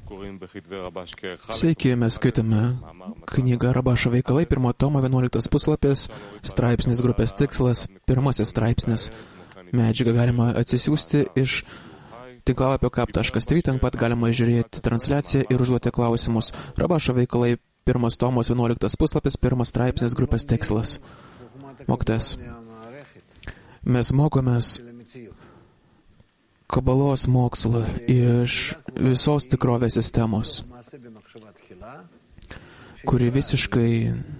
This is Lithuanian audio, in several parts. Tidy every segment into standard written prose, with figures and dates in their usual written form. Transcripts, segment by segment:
Sveiki, mes skaitome knygą Rabašo veikalai, 1 tomo 11 puslapis, straipsnis grupės tikslas, 1 straipsnis. Medžiagą galima atsisiųsti iš tinklalapio kap.tv, ten pat galima žiūrėti transliaciją ir užduoti klausimus. Rabašo veikalai, 1 tomos 11 puslapis, 1 straipsnis grupės tikslas. Mokytojas. Mes mokomės kabalos mokslą iš visos tikrovės sistemos, kuri visiškai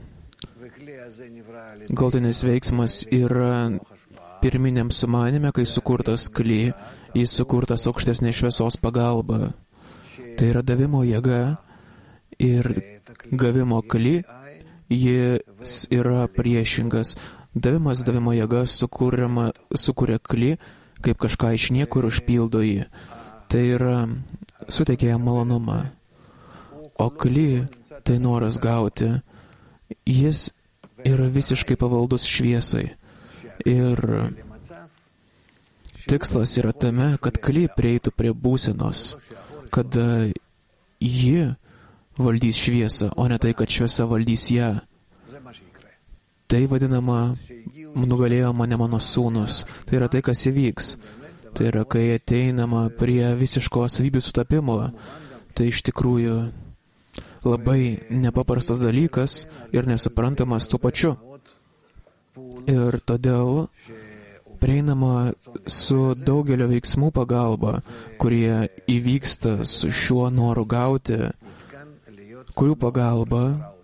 galutinis veiksmas yra pirminiam sumanime, kai sukurtas kli, jis sukurtas aukštesnė šviesos pagalba. Tai yra davimo jėga ir gavimo kli, jis yra priešingas. Davimas, davimo jėga sukuria kli, kaip kažką iš niekur užpildo jį. Tai yra suteikia jam malonumą. O kli, tai noras gauti, jis yra visiškai pavaldus šviesai. Ir tikslas yra tame, kad kli prieitų prie būsenos, kad ji valdys šviesą, o ne tai, kad šviesa valdys ją. Tai vadinama, nugalėjo mane mano sūnus. Tai yra tai, kas įvyks. Tai yra, kai ateinama prie visiško savybių sutapimo. Tai iš tikrųjų labai nepaprastas dalykas ir nesuprantamas tuo pačiu. Ir todėl prieinama su daugelio veiksmų pagalba, kurie įvyksta su šiuo noru gauti, kurių pagalba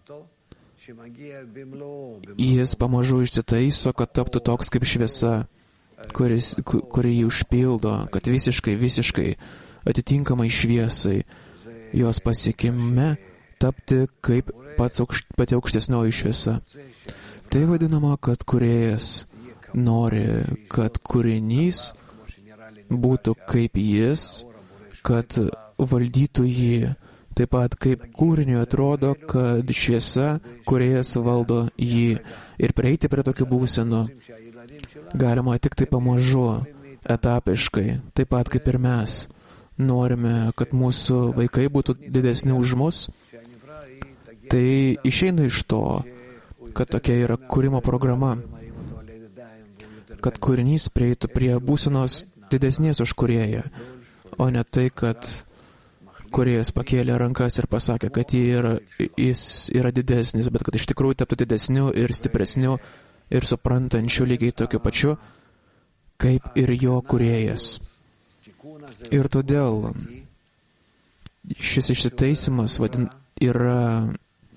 jis pamažu išsitaiso, kad taptų toks kaip šviesa, kuri jį užpildo, kad visiškai atitinkamai šviesai, jos pasiekime tapti kaip pati aukštesnioji šviesa. Tai vadinama, kad kūrėjas nori, kad kūrinys būtų kaip jis, kad valdytų jį. Taip pat kaip kūriniui atrodo, kad šviesa, kūrėjas valdo jį. Ir prieiti prie tokių būsenų galima tik tai pamažu, etapiškai, taip pat kaip ir mes. Norime, kad mūsų vaikai būtų didesni už mus. Tai išeina iš to, kad tokia yra kūrimo programa. Kad kūrinys prieitų prie būsenos didesnės už kūrėją, o ne tai, kad kūrėjas pakėlė rankas ir pasakė, kad jis yra didesnis, bet kad iš tikrųjų taptų didesniu ir stipresniu ir suprantančiu lygiai tokiu pačiu, kaip ir jo kūrėjas. Ir todėl šis išsitaisimas yra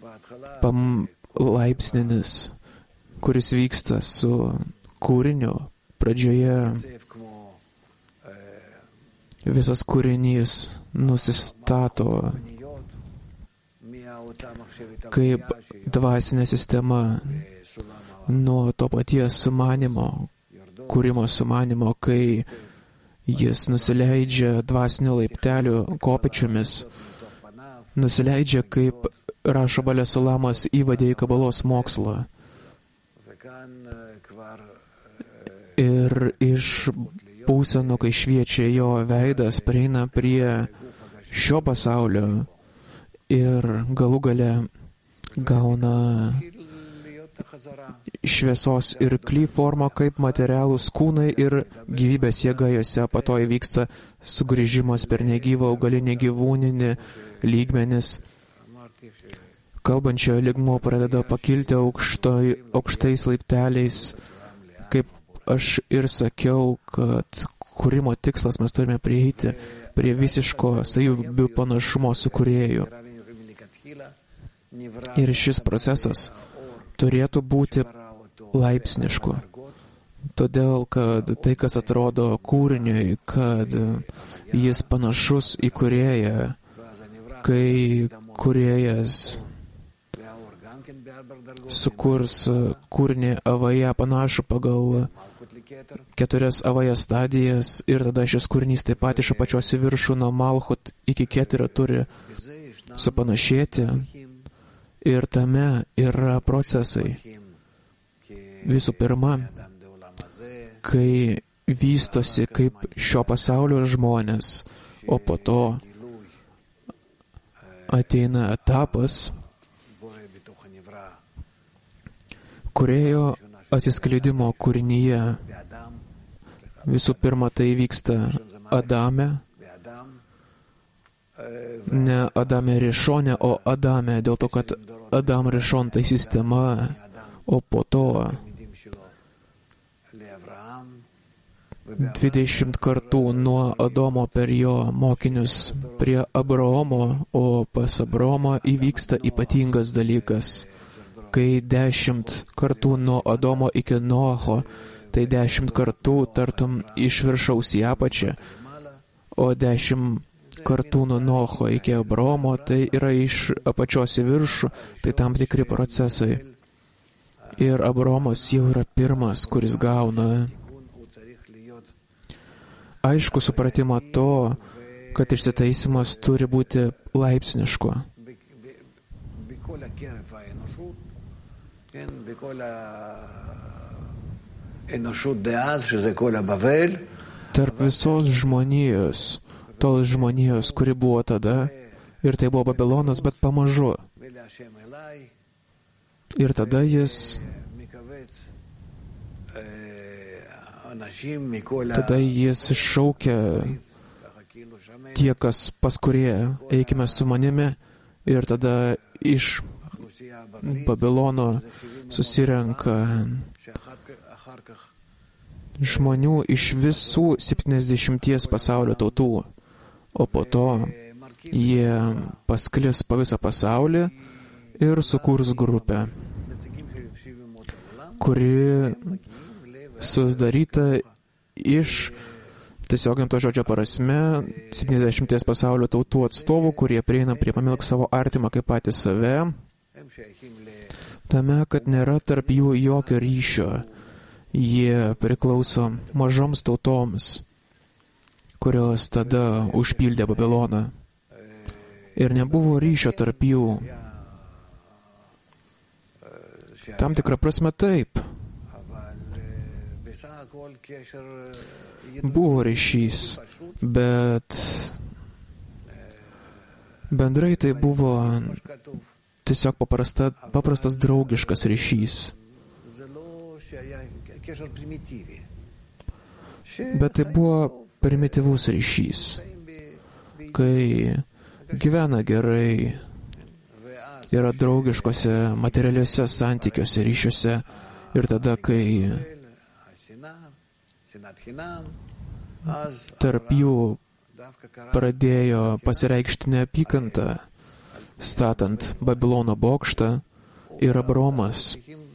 laipsninis, kuris vyksta su kūriniu. Pradžioje visas kūrinys nusistato kaip dvasinė sistema nuo to paties sumanimo, kūrimo sumanimo, kai jis nusileidžia dvasinių laiptelių kopėčiomis, nusileidžia, kaip rašo Balesulamas įvadė į kabalos mokslą. Ir iš būsenų, kai šviečia jo veidas, prieina prie šio pasaulio ir galų gale gauna šviesos ir kli formą kaip materialūs kūnai ir gyvybės jėga jose. Po to įvyksta sugrįžimas per negyvą augalinį gyvūninį lygmenis. Kalbančiojo lygmuo pradeda pakilti aukštais laipteliais. Kaip aš ir sakiau, kad kūrimo tikslas mes turime prieiti prie visiško savybių panašumo su kūrėju. Ir šis procesas turėtų būti laipsnišku. Todėl, kad tai, kas atrodo kūriniui, kad jis panašus į kūrėją, kai kūrėjas sukurs kūrinį avaja panašų pagal 4 avaja stadijas ir tada šis kūrinys taip pat iš apačios į viršų nuo Malchut iki Keterio turi supanašėti ir tame yra procesai. Visų pirma, kai vystosi kaip šio pasaulio žmonės, o po to ateina etapas kūrėjo atsiskleidimo kūrinyje. Visų pirma, tai vyksta Adame, ne Adame Rishone, o Adame, dėl to, kad Adam Rishon tai sistema, o po to 20 kartų nuo Adomo per jo mokinius prie Abraomo, o pas Abraomą įvyksta ypatingas dalykas. Kai 10 kartų nuo Adomo iki Noacho, tai 10 kartų tartum iš viršaus į apačią, o 10 kartų nuo Noacho iki Abraomo, tai yra iš apačios į viršų, tai tam tikri procesai. Ir Abraomas jau yra pirmas, kuris gauna aišku supratimą to, kad išsitaisimas turi būti laipsniško. Tarp visos žmonijos, tos žmonijos, kuri buvo tada, ir tai buvo Babilonas, bet pamažu. Ir tada jis šaukia tie, kas pas kurie, eikime su manimi, ir tada iš Babilono susirenka žmonių iš visų 70 pasaulio tautų, o po to jie pasklis po visą pasaulį ir sukurs grupę, kuri sudaryta iš, tiesiog to žodžio prasme, 70 pasaulio tautų atstovų, kurie prieina prie pamilk savo artimą kaip patys save, tame, kad nėra tarp jų jokio ryšio. Jie priklauso mažoms tautoms, kurios tada užpildė Babiloną. Ir nebuvo ryšio tarp jų. Tam tikrą prasme taip. Buvo ryšys, bet bendrai tai buvo tiesiog paprastas draugiškas ryšys. Bet tai buvo primityvus ryšys, kai gyvena gerai, yra draugiškose, materialiuose santykiuose, ryšiuose, ir tada, kai tarp jų pradėjo pasireikšti neapykanta, statant Babilono bokštą, ir Abraomas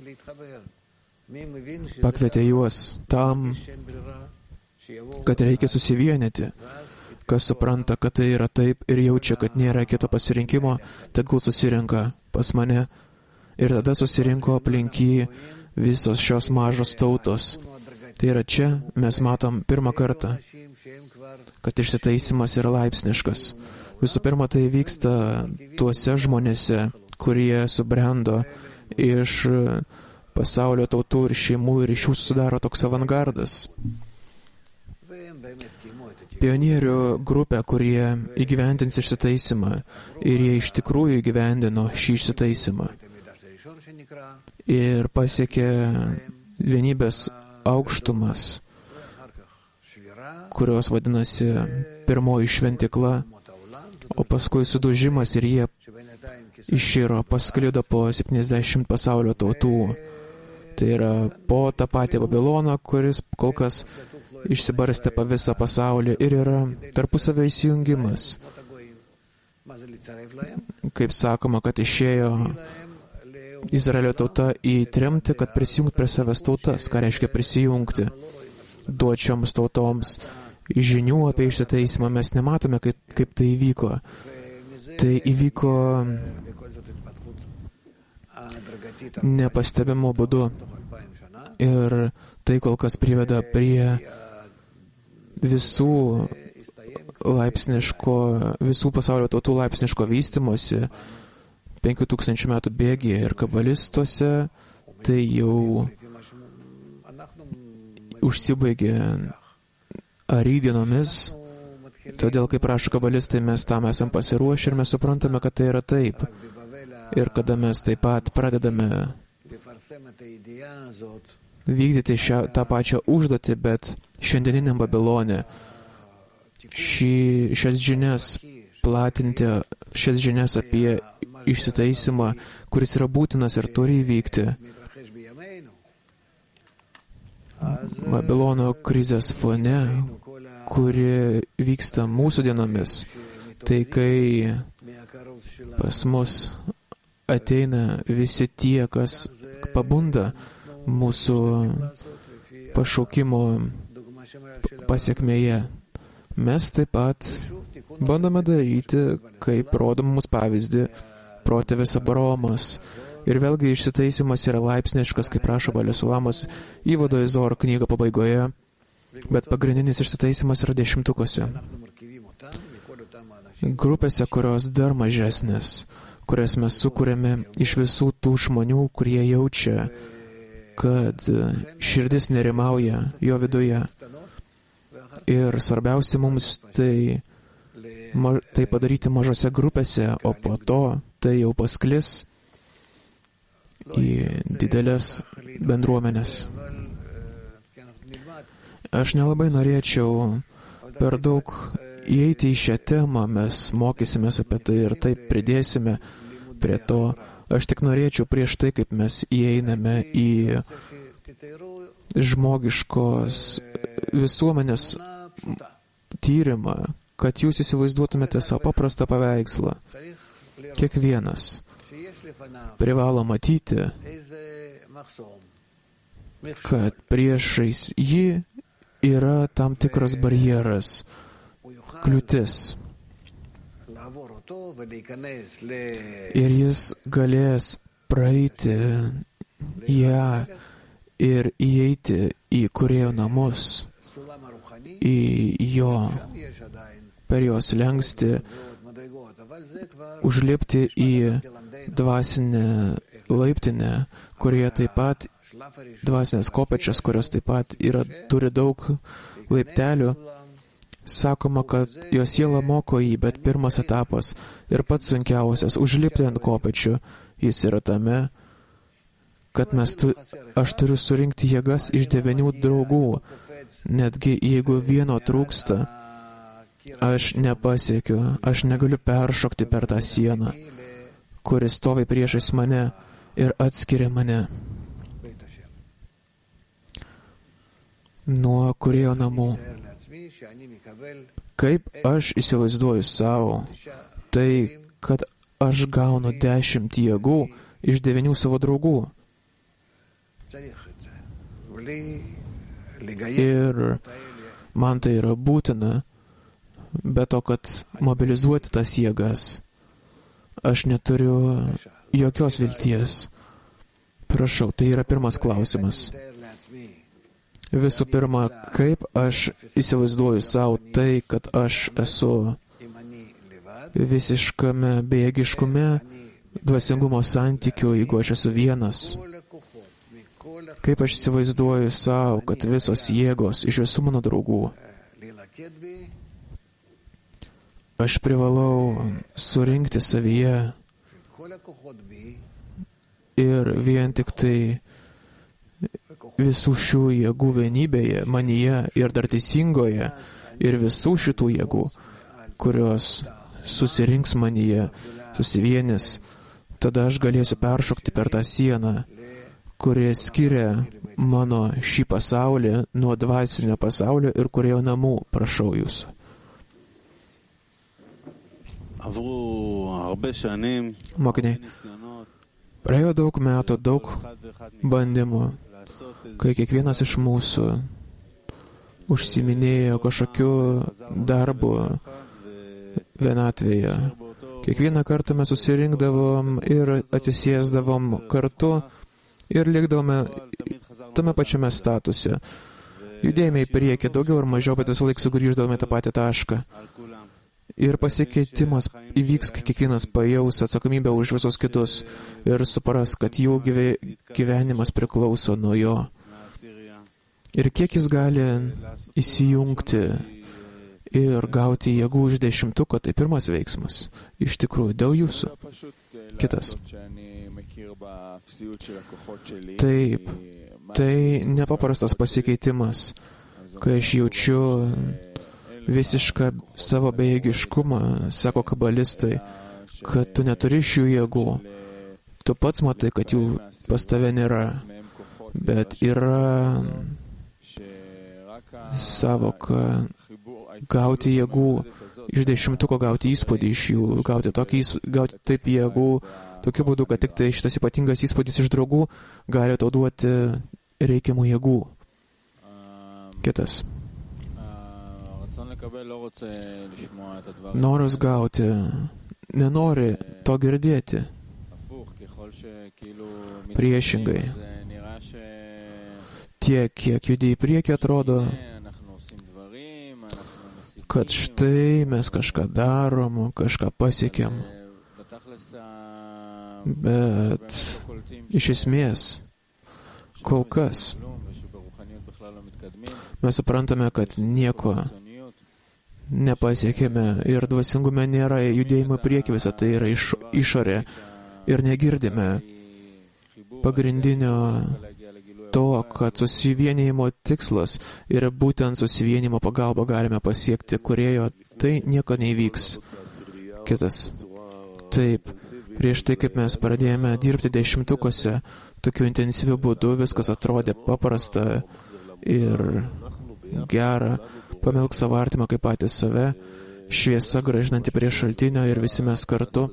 pakvietė juos tam, kad reikia susivienyti. Kas supranta, kad tai yra taip ir jaučia, kad nėra kito pasirinkimo, tegul susirenka pas mane. Ir tada susirinko aplink jį visos šios mažos tautos. Tai yra čia mes matom pirmą kartą, kad išsitaisimas yra laipsniškas. Visų pirma, tai vyksta tuose žmonėse, kurie subrendo iš pasaulio tautų ir šeimų, ir iš jų susidaro toks avangardas. Pionierių grupė, kurie įgyvendins išsitaisimą, ir jie iš tikrųjų įgyvendino šį išsitaisimą. Ir pasiekė vienybės aukštumas, kurios vadinasi pirmoji šventikla, o paskui sudužimas ir jie iširo, pasklido po 70 pasaulio tautų. Tai yra po tą patį Babiloną, kuris kol kas išsibarstė po visą pasaulį, ir yra tarpusavio įsijungimas. Kaip sakoma, kad išėjo Izraelio tauta į tremtį, kad prisijungti prie savęs tautas. Ką reiškia prisijungti? Duočioms tautoms žinių apie išsitaisimą mes nematome, kaip tai įvyko. Tai įvyko nepastebimo būdu. Ir tai kol kas priveda prie visų pasaulio tautų laipsniško vystymosi 5000 metų bėgyje, ir kabalistuose tai jau užsibaigė arydienomis, Todėl, kaip rašo kabalistai, mes tam esam pasiruošę ir mes suprantame, kad tai yra taip. Ir kada mes taip pat pradedame vykdyti tą pačią užduotį, bet šiandieniniam Babilone šias žinias platinti, šias žinias apie išsitaisimą, kuris yra būtinas ir turi įvykti. Babilono krizės fone, kuri vyksta mūsų dienomis, tai kai pas mus ateina visi tie, kas pabunda mūsų pašaukimo pasiekmėje, mes taip pat bandome daryti, kaip rodo mums pavyzdį protėvis Abraomas. Ir vėlgi išsitaisimas yra laipsniškas, kaip rašo Balesulamas įvado į Zohar knygą pabaigoje, bet pagrindinis išsitaisimas yra 10-ukose. Grupėse, kurios dar mažesnės, kurias mes sukūrėme iš visų tų žmonių, kurie jaučia, kad širdis nerimauja jo viduje. Ir svarbiausia mums tai padaryti mažose grupėse, o po to tai jau pasklis į didelės bendruomenės. Aš nelabai norėčiau per daug įeiti į šią temą, mes mokysimės apie tai ir taip pridėsime prie to. Aš tik norėčiau prieš tai, kaip mes įeiname į žmogiškos visuomenės tyrimą, kad jūs įsivaizduotumėte savo paprastą paveikslą. Kiekvienas privalo matyti, kad priešais jį yra tam tikras barjeras, kliūtis. Ir jis galės praeiti ją ir įeiti į Kūrėjo namus, į jo, per jos lengsti, užlipti į dvasinę laiptinę, kurie taip pat dvasinės kopėčias, kurios taip pat turi daug laiptelių. Sakoma, kad jo siela moko jį, bet pirmas etapas ir pats sunkiausias, užlipti ant kopėčių, jis yra tame, kad aš turiu surinkti jėgas iš 9 draugų. Netgi jeigu vieno trūksta, aš nepasiekiu, aš negaliu peršokti per tą sieną, kuris stovi priešais mane ir atskiria mane nuo Kūrėjo namų. Kaip aš įsivaizduoju savo, tai, kad aš gaunu 10 jėgų iš 9 savo draugų. Ir man tai yra būtina, be to, kad mobilizuoti tas jėgas, aš neturiu jokios vilties. Prašau, tai yra pirmas klausimas. Visų pirma, kaip aš įsivaizduoju savo tai, kad aš esu visiškame bejėgiškume dvasingumo santykių, jeigu aš esu vienas. Kaip aš įsivaizduoju savo, kad visos jėgos iš visų mano draugų. Aš privalau surinkti savyje ir vien tik tai visų šių jėgų vienybėje, manyje ir dar teisingoje, ir visų šitų jėgų, kurios susirinks manyje, susivienys, tada aš galėsiu peršokti per tą sieną, kuri skiria mano šį pasaulį nuo dvasinio pasaulio ir Kūrėjo namų. Prašau jūsų. Mokiniai, praėjo daug metų, daug bandymų, kai kiekvienas iš mūsų užsiminėjo kažkokiu darbu vienatvėje. Kiekvieną kartą mes susirinkdavom ir atsisėsdavom kartu ir likdavome tame pačiame statuse. Judėjome į priekį daugiau ar mažiau, bet visą laiką sugrįždavome tą patį tašką. Ir pasikeitimas įvyks, kai kiekvienas pajaus atsakomybę už visus kitus ir supras, kad jų gyvenimas priklauso nuo jo. Ir kiek jis gali įsijungti ir gauti jėgų iš 10, tai pirmas veiksmas. Iš tikrųjų, dėl jūsų. Kitas. Taip, tai nepaprastas pasikeitimas, kai aš jaučiu visišką savo bejėgiškumą, sako kabalistai, kad tu neturi šių jėgų. Tu pats matai, kad jų pas tave nėra, bet yra savoka gauti jėgų iš 10, gauti įspūdį iš jų, gauti taip jėgų, tokiu būdu, kad tik tai šitas ypatingas įspūdis iš draugų gali tau duoti reikiamų jėgų. Kitas. Noras gauti, nenori to girdėti. Priešingai. Tiek, kiek judi į priekį, atrodo, kad štai mes kažką darom, kažką pasiekėm. Bet iš esmės, kol kas, mes suprantame, kad nieko nepasiekėme ir dvasingume nėra judėjimo priekį, visą tai yra išorė ir negirdime pagrindinio to, kad susivienijimo tikslas yra būtent susivienimo pagalba galime pasiekti Kūrėjo, tai nieko neįvyks. Kitas. Taip, prieš tai, kaip mes pradėjome dirbti 10, tokiu intensyviu būdu, viskas atrodė paprasta ir gera. Pamilk savo artimą kaip patys save, šviesa gražinanti prie šaltinio ir visi mes kartu.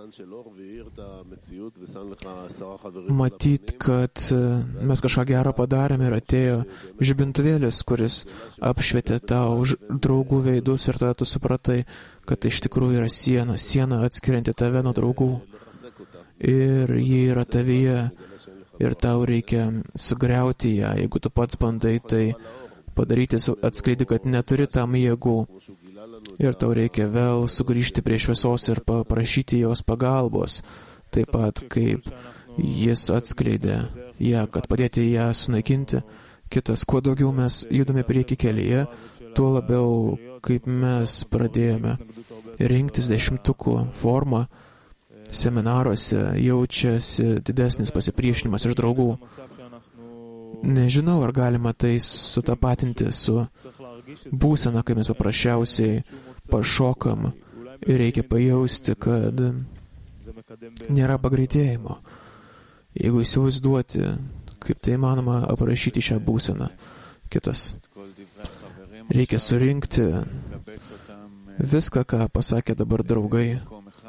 Matyt, kad mes kažką gero padarėme ir atėjo žibintuvėlis, kuris apšvietė tau draugų veidus ir tada tu supratai, kad tai iš tikrųjų yra siena atskirianti tave nuo draugų. Ir ji yra tavyje ir tau reikia sugriauti ją. Jeigu tu pats bandai tai padaryti, atskleidi, kad neturi tam jėgų. Ir tau reikia vėl sugrįžti prie šviesos ir paprašyti jos pagalbos. Taip pat, kaip jis atskleidė ją, kad padėti ją sunaikinti. Kitas, kuo daugiau mes judame prieki kelyje, tuo labiau, kaip mes pradėjome rinktis 10 formą, seminaruose jaučiasi didesnis pasipriešinimas iš draugų. Nežinau, ar galima tai sutapatinti su būsena, kai mes paprasčiausiai pašokam ir reikia pajausti, kad nėra pagreitėjimo. Jeigu įsivaizduoti, kaip tai įmanoma aprašyti šią būseną. Kitas. Reikia surinkti viską, ką pasakė dabar draugai.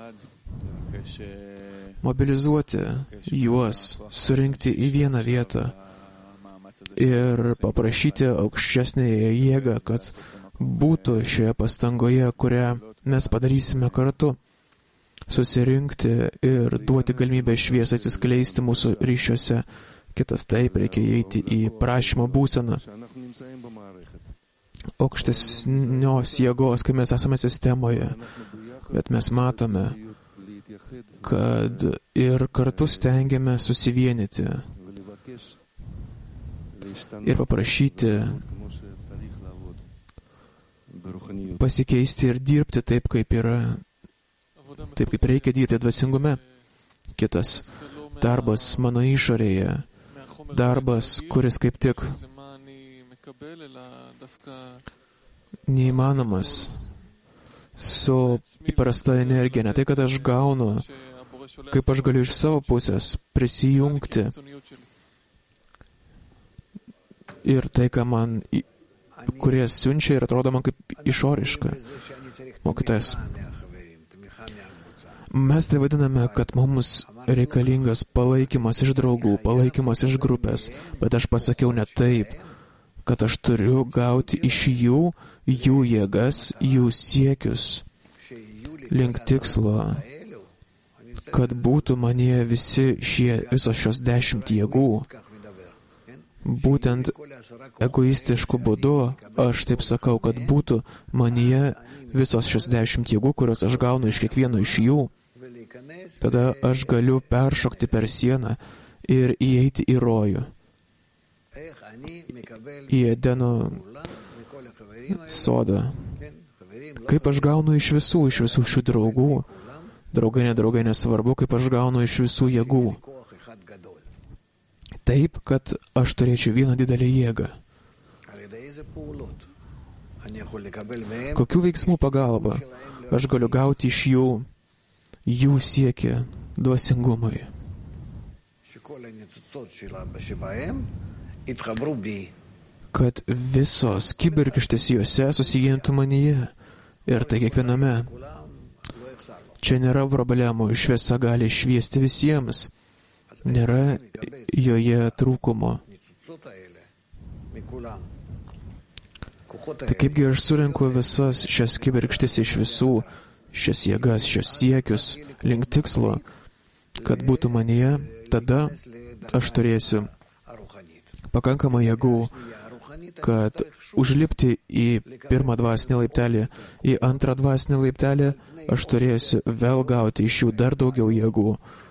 Mobilizuoti juos, surinkti į vieną vietą ir paprašyti aukštesnėje jėgą, kad būtų šioje pastangoje, kurią mes padarysime kartu, susirinkti ir duoti galimybę šviesą atsiskleisti mūsų ryšiuose. Kitas, taip, reikia įeiti į prašymo būseną. Aukštesnios jėgos, kai mes esame sistemoje, bet mes matome, kad ir kartu stengiame susivienyti ir paprašyti pasikeisti ir dirbti taip, kaip yra, taip, kaip reikia dirbti dvasingume. Kitas darbas mano išorėje, darbas, kuris kaip tik neįmanomas su įprasta energija. Ne tai, kad aš gaunu, kaip aš galiu iš savo pusės prisijungti ir tai, ką man, kurie siunčia ir atrodo man kaip išoriška. Mokytojas. Mes tai vadiname, kad mums reikalingas palaikymas iš draugų, palaikymas iš grupės, bet aš pasakiau ne taip, kad aš turiu gauti iš jų jėgas, jų siekius link tikslo, kad būtų manyje visos šios 10 jėgų. Būtent egoistišku būdu, aš taip sakau, kad būtų manyje visos šios 10 jėgų, kurios aš gaunu iš kiekvieno iš jų. Tada aš galiu peršokti per sieną ir įeiti į rojų, į Edeno sodą. Kaip aš gaunu iš visų šių draugų, draugai nesvarbu, kaip aš gaunu iš visų jėgų. Taip, kad aš turėčiau vieną didelę jėgą. Kokių veiksmų pagalba aš galiu gauti iš jų siekia dvasingumui? Kad visos kibirkštys juose susijungtų manyje ir tai kiekviename. Čia nėra problemų, šviesa gali šviesti visiems. Nėra joje trūkumo. Tai kaipgi aš surinku visas šias kibirkštis iš visų, šias jėgas, šios siekius link tikslo, kad būtų manyje, tada aš turėsiu pakankamą jėgų, kad užlipti į pirmą dvasinį laiptelį, į antrą dvasinį laiptelį, aš turėsiu vėl gauti iš jų dar daugiau jėgų,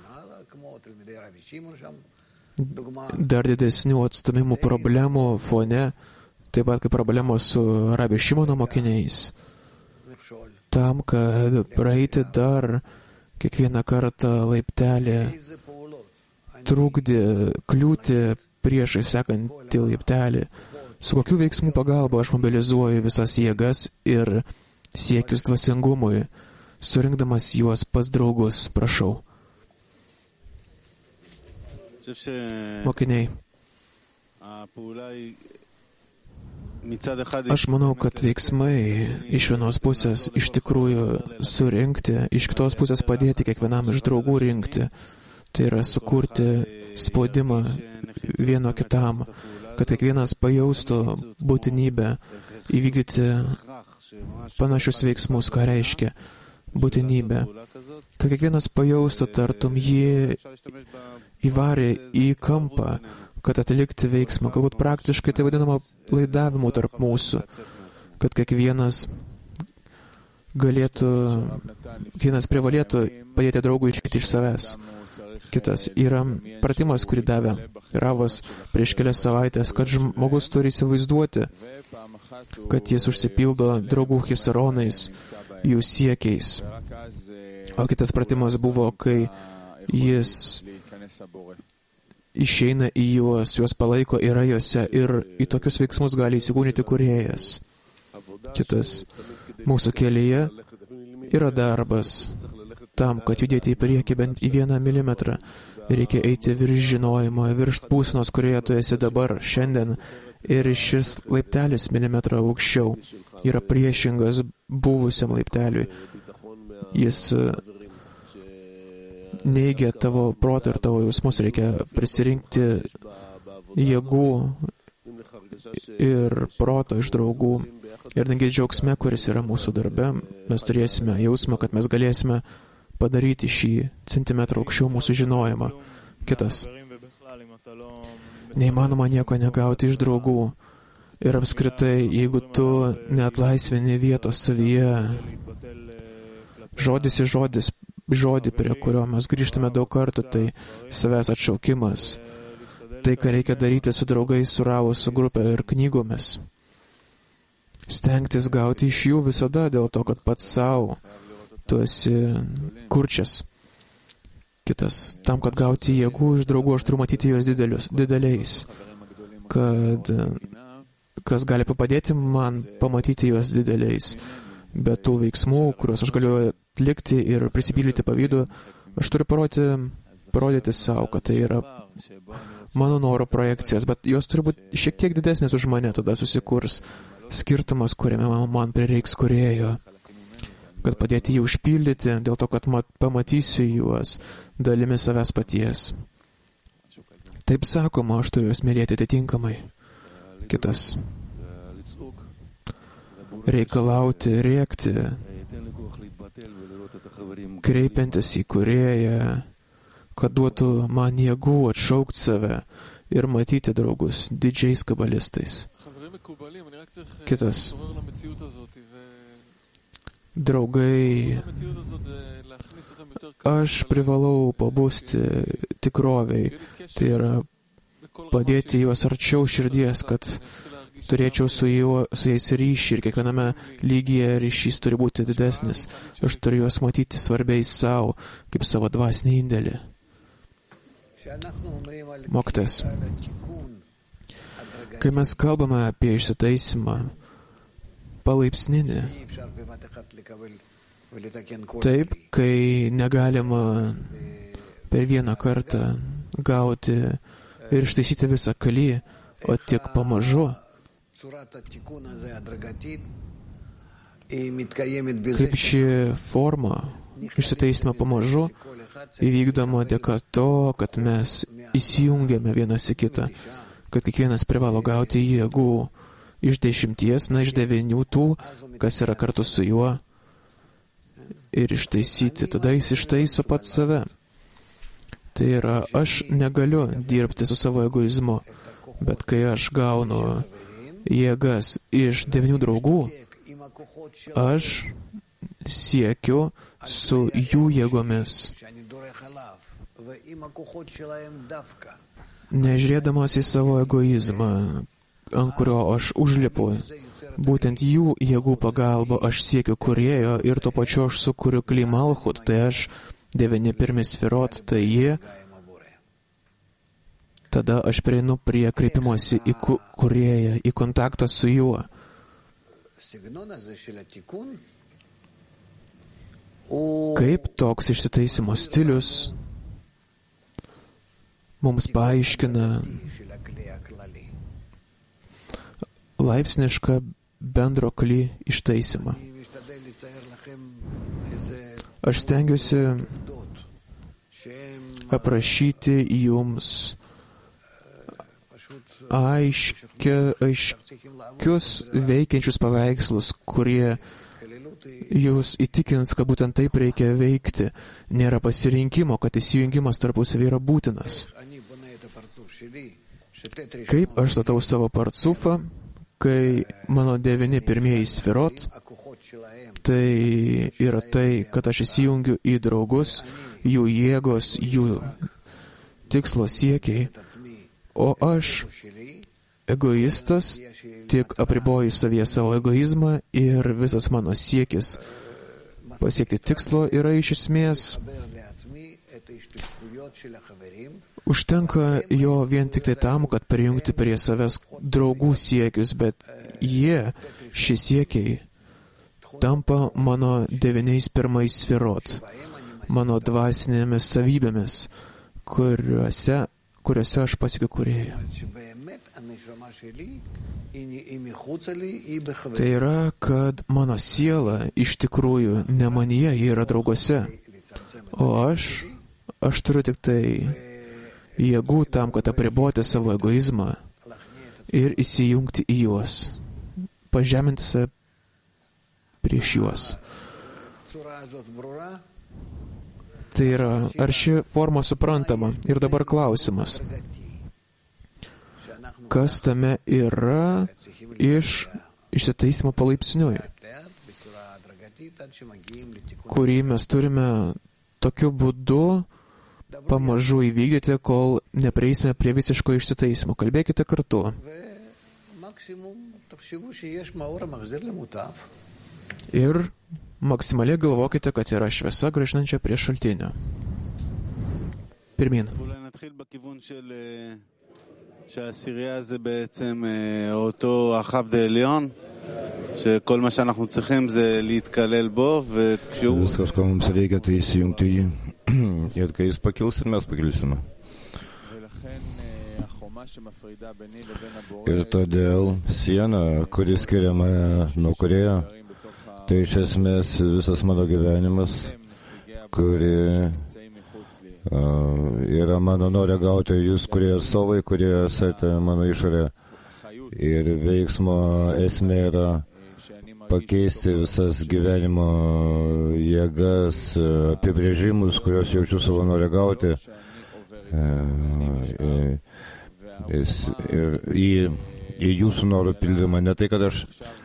dar didesnių atstumimų problemų fone, taip pat kaip problemos su Rabbi Šimono mokiniais, tam, kad praeiti dar kiekvieną kartą laiptelį, trukdė, kliūti priešai sekantį laiptelį, su kokiu veiksmų pagalba aš mobilizuoju visas jėgas ir siekius dvasingumui, surinkdamas juos pas draugus, prašau. Mokiniai, aš manau, kad veiksmai iš vienos pusės iš tikrųjų surinkti, iš kitos pusės padėti kiekvienam iš draugų rinkti. Tai yra sukurti spaudimą vieno kitam, kad kiekvienas pajaustų būtinybę įvykdyti panašius veiksmus, ką reiškia būtinybė. Kad kiekvienas pajaustų, tartum jį įvarė į kampą, kad atlikti veiksmą, galbūt praktiškai tai vadinama laidavimu tarp mūsų, kad kiekvienas privalėtų padėti draugui išeiti iš savęs. Kitas yra pratimas, kurį davė Ravas prieš kelias savaitės, kad žmogus turi įsivaizduoti, kad jis užsipildo draugų hisaronais, jų siekiais. O kitas pratimas buvo, kai jis išeina į juos palaiko, yra juose ir į tokius veiksmus gali įsikūnyti kūrėjas. Kitas, mūsų kelyje yra darbas. Tam, kad judėti į priekį bent į 1 milimetrą, reikia eiti virš žinojimo, virš būsenos, kurioje tu esi dabar, šiandien. Ir šis laiptelis milimetrą aukščiau yra priešingas buvusiam laipteliui. Jis neigia tavo protą ir tavo jausmus, reikia prisirinkti jėgų ir proto iš draugų. Ir netgi džiaugsme, kuris yra mūsų darbe, mes turėsime jausmą, kad mes galėsime padaryti šį centimetrą aukščiau mūsų žinojimą. Kitas. Neįmanoma nieko negauti iš draugų. Ir apskritai, jeigu tu neatlaisvini vietos savyje, žodis į žodį, prie kurio mes grįžtame daug kartų, tai savęs atšaukimas. Tai, ką reikia daryti su draugais, su Ravu, su grupė ir knygomis. Stengtis gauti iš jų visada dėl to, kad pats savo tu esi kurčias. Kitas, tam, kad gauti jėgų iš draugų, aš turiu matyti juos dideliais, kad kas gali padėti man pamatyti juos dideliais. Be tų veiksmų, kuriuos aš galiu atlikti ir prisipildyti pavydu, aš turiu parodyti savo, kad tai yra mano noro projekcijas, bet jos turi būti šiek tiek didesnės už mane, tada susikurs skirtumas, kuriame man prireiks kūrėjo, kad padėti jį užpildyti, dėl to, kad pamatysiu juos dalimi savęs paties. Taip sakoma, aš turiu juos mylėti atitinkamai. Kitas. Reikalauti, rėkti, kreipiantis į kūrėją, kad duotų man jėgų atšaukti save ir matyti draugus didžiais kabalistais. Kitas. Draugai, aš privalau pabusti tikroviai, tai yra padėti juos arčiau širdies, kad turėčiau su jais ryšį ir kiekviename lygyje ryšys turi būti didesnis. Aš turiu juos matyti svarbiais savo, kaip savo dvasinį indėlį. Mokytojas. Kai mes kalbame apie išsitaisymą palaipsninį, taip, kai negalima per vieną kartą gauti ir ištaisyti visą kalį, o tik pamažu, kaip ši forma išsitaisymą pamažu įvykdoma dėka to, kad mes įsijungiame vienas į kitą, kad kiekvienas privalo gauti jėgų iš 10, iš 9 tų, kas yra kartu su juo, ir ištaisyti. Tada jis ištaiso pats save. Tai yra, aš negaliu dirbti su savo egoizmu, bet kai aš gaunu jėgas iš 9 draugų, aš siekiu su jų jėgomis, nežiūrėdamas į savo egoizmą, ant kurio aš užlipu. Būtent jų jėgų pagalba aš siekiu Kūrėjo ir tuo pačiu aš sukuriu Kli Malchut, tai aš 9 pirmi sferot, tai jie. Tada aš prieinu prie kreipimosi į Kūrėją, į kontaktą su juo. Kaip toks išsitaisimo stilius mums paaiškina laipsnišką bendro Kli ištaisymą. Aš stengiuosi aprašyti jums aiškius veikiančius paveikslus, kurie jūs įtikins, kad būtent taip reikia veikti. Nėra pasirinkimo, kad įsijungimas tarpusavy yra būtinas. Kaip aš statau savo parcufą, kai mano 9 pirmieji sferot, tai yra tai, kad aš įsijungiu į draugus, jų jėgos, jų tikslo siekiai, o aš, egoistas, tik apriboju savyje savo egoizmą ir visas mano siekis pasiekti tikslo yra iš esmės užtenka jo vien tik tai tam, kad prijungti prie savęs draugų siekius, bet šie siekiai tampa mano 9 pirmais sferot, mano dvasinėmis savybėmis, kuriuose aš pasiekiu Kūrėją. Tai yra, kad mano siela iš tikrųjų ne manyje, ji yra drauguose, o aš turiu tik tai jėgų tam, kad apriboti savo egoizmą ir įsijungti į juos, pažeminti save prieš juos. Tai yra, ar ši forma suprantama? Ir dabar klausimas. Kas tame yra išsitaisimo palaipsniui, kurį mes turime tokiu būdu pamažu įvykdyti, kol neprieisime prie visiško išsitaisimo. Kalbėkite kartu. Ir maksimaliai galvokite, kad yra šviesa grįžtančia prie šaltinio. Pirmin. שהעשירייה זה בעצם אותו החב דעליון, שכל מה שאנחנו צריכים זה להתקלל בו, וכשהוא... Viskas, ko mums reikia, tai įsijungti jį. Ir kai jis pakils, ir mes pakilsime. Ir todėl siena, kuri skiria mane nuo Kūrėjo, tai iš esmės visas mano gyvenimas, kuri yra mano norė gauti jūs, kurie atstovai, kurie esate mano išorė. Ir veiksmo esmė yra pakeisti visas gyvenimo jėgas, apibrėžimus, kuriuos jaučiu savo norė gauti. Ir į jūsų norų pildymą. Ne tai, kad aš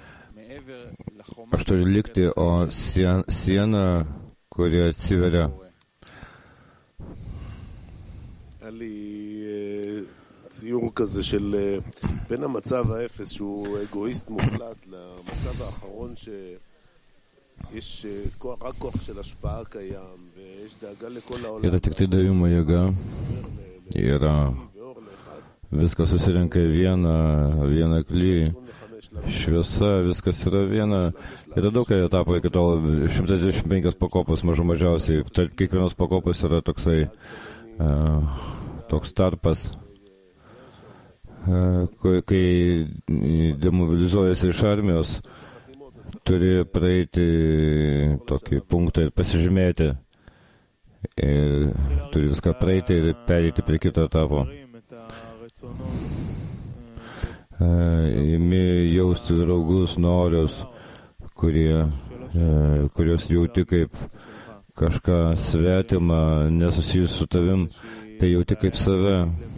turiu likti, o siena, kuri atsiveria. ציור כזה של בין המצב האפס שהוא אגואיסט מוחלט למצב האחרון שיש רק כוח של השפעה קיים ויש דאגה לכל העולם. Yra tik tai davimo jėga, yra viskas susirenka į vieną klyjį, šviesa, viskas yra viena. Yra daug etapų iki tol, 125 pakopos mažiausiai, tarp kiekvienos pakopos yra toksai toks tarpas, kai demobilizuojasi iš armijos, turi praeiti tokį punktą ir pasižymėti. Ir turi viską praeiti ir pereiti prie kito etapo. Imi jausti draugus, norius, kuriuos jauti kaip kažką svetimą, nesusijus su tavim, tai jauti kaip save.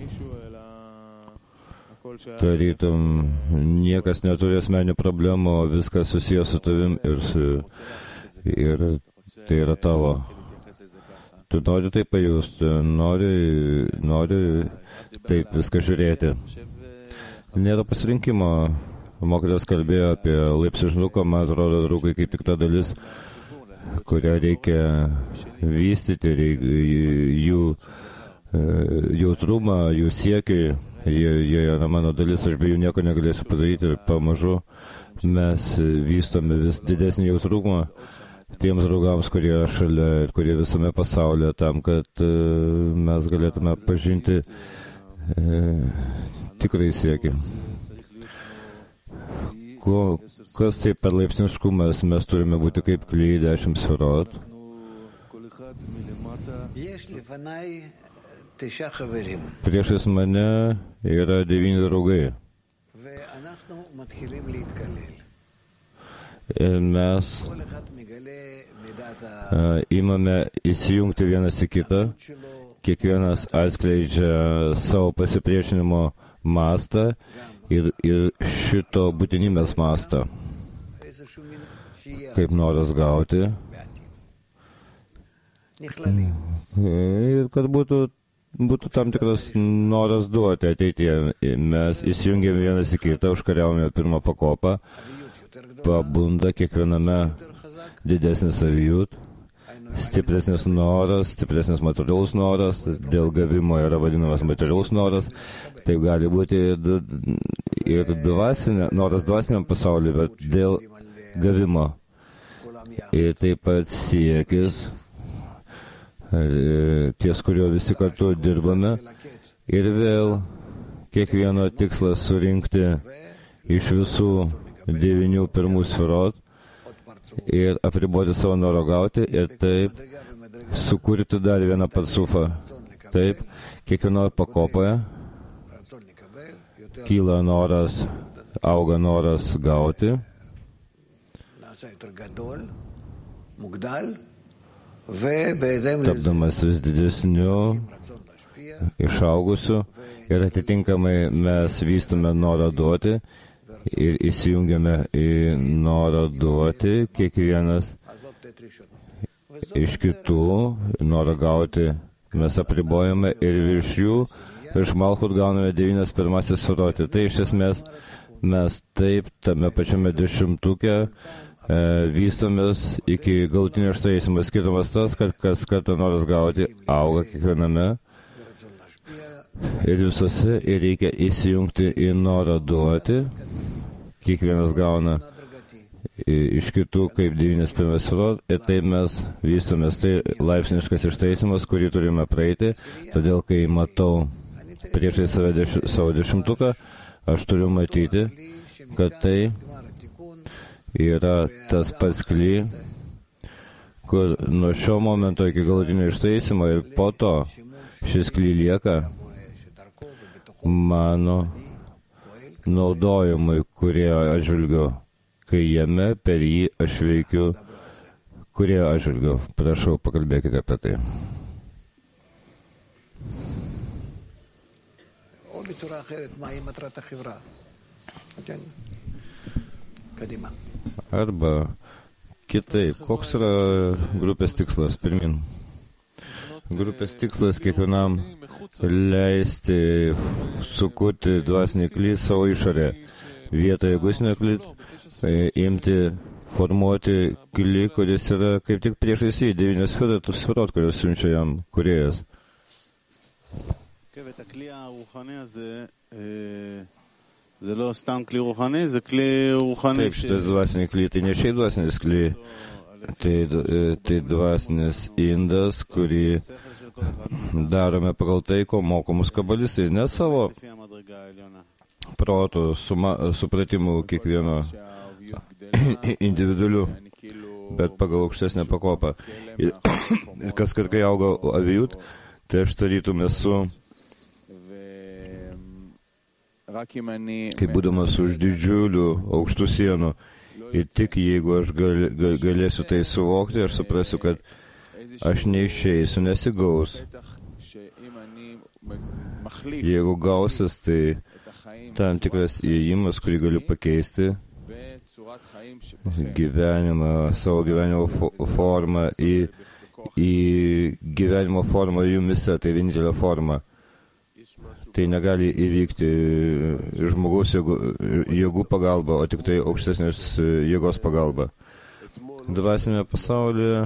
Tarytum, niekas neturi asmeninių problemų, viskas susijęs su tavim ir tai yra tavo. Tu nori tai pajusti, nori taip viską žiūrėti. Nėra pasirinkimo. Mokytojas kalbėjo apie laipsniškuką, man atrodo, draugai, kaip tik ta dalis, kurią reikia vystyti, jų jautrumą, jų siekį. Jie yra mano dalis, aš be jų nieko negalėsiu padaryti ir pamažu mes vystome vis didesnį jautrumą tiems draugams, kurie šalia ir kurie visame pasaulyje, tam, kad mes galėtume pažinti tikrai siekį. Kas tai per laipsniškumas, mes turime būti kaip klijai 10 sferot. Priešais mane yra 9 draugai. Ir mes imame įsijungti vienas į kitą. Kiekvienas atskleidžia savo pasipriešinimo mastą ir šito būtinybės mastą. Kaip noras gauti. Ir kad būtų tam tikras noras duoti ateityje. Mes įsijungėme vienas į kitą, užkariavome pirmą pakopą, pabunda kiekviename didesnis savijūt, stipresnis noras, stipresnis materialus noras, dėl gavimo yra vadinamas materialus noras, taip gali būti ir noras dvasiniam pasauliu, bet dėl gavimo. Ir taip pat siekis, ties kurio visi kartu dirbame, ir vėl kiekvieno tikslas surinkti iš visų 9 pirmų sferot ir apriboti savo norą gauti ir taip sukurti dar vieną parsufą. Taip, kiekvienoje pakopoje kyla noras, auga noras gauti. Tapdamas vis didesniu, išaugusiu ir atitinkamai mes vystome norą duoti ir įsijungiame į norą duoti kiekvienas iš kitų, norą gauti mes apribojame ir virš jų, virš Malchut gauname 9 pirmasis sferoti. Tai iš esmės mes taip tame pačiame 10-tuke vystomės iki galutinio ištaisimo. Skirtumas tas, kad kas kartą noras gauti auga kiekviename ir visose ir reikia įsijungti į norą duoti. Kiekvienas gauna iš kitų kaip 9 pirmas sferot ir taip mes vystomės. Tai laipsniškas ištaisimas, kurį turime praeiti. Todėl, kai matau priešai savo 10-tuką, aš turiu matyti, kad tai yra tas pats kly, kur nuo šio momento iki galutinio ištaisimo ir po to šis kly lieka mano naudojimui, kurie atžvilgiu, kai jame per jį aš veikiu, kurie atžvilgiu. Prašau, pakalbėkite apie tai. Arba kitaip, koks yra grupės tikslas pirmin? Grupės tikslas kiekvienam leisti sukurti dvasinį klį savo išorę. Vietoje egoistinio klį imti formuoti klį, kuris yra kaip tik priešais jį, 9 sferot, kurios siunčia jam kūrėjas. Taip, šitas dvasinis klį, tai ne šiaip dvasinis klį, tai dvasinis indas, kurį darome pagal tai, ko mokomus kabalistai, ne savo protų supratimų kiekvieno individualių, bet pagal aukštesnę pakopą. Ir kas kart, kai auga avijut, tai aš tarytum esu, kaip būdamas už didžiulių aukštų sienų. Ir tik jeigu aš galėsiu tai suvokti, aš suprasiu, kad aš neišeisiu, nesigaus. Jeigu gausis, tai tam tikras įėjimas, kurį galiu pakeisti gyvenimą, savo gyvenimo formą į gyvenimo formą jumise, tai vienintelė forma. Tai negali įvykti žmogaus jėgų pagalba, o tik tai aukštesnės jėgos pagalba. Dvasinėme pasaulyje,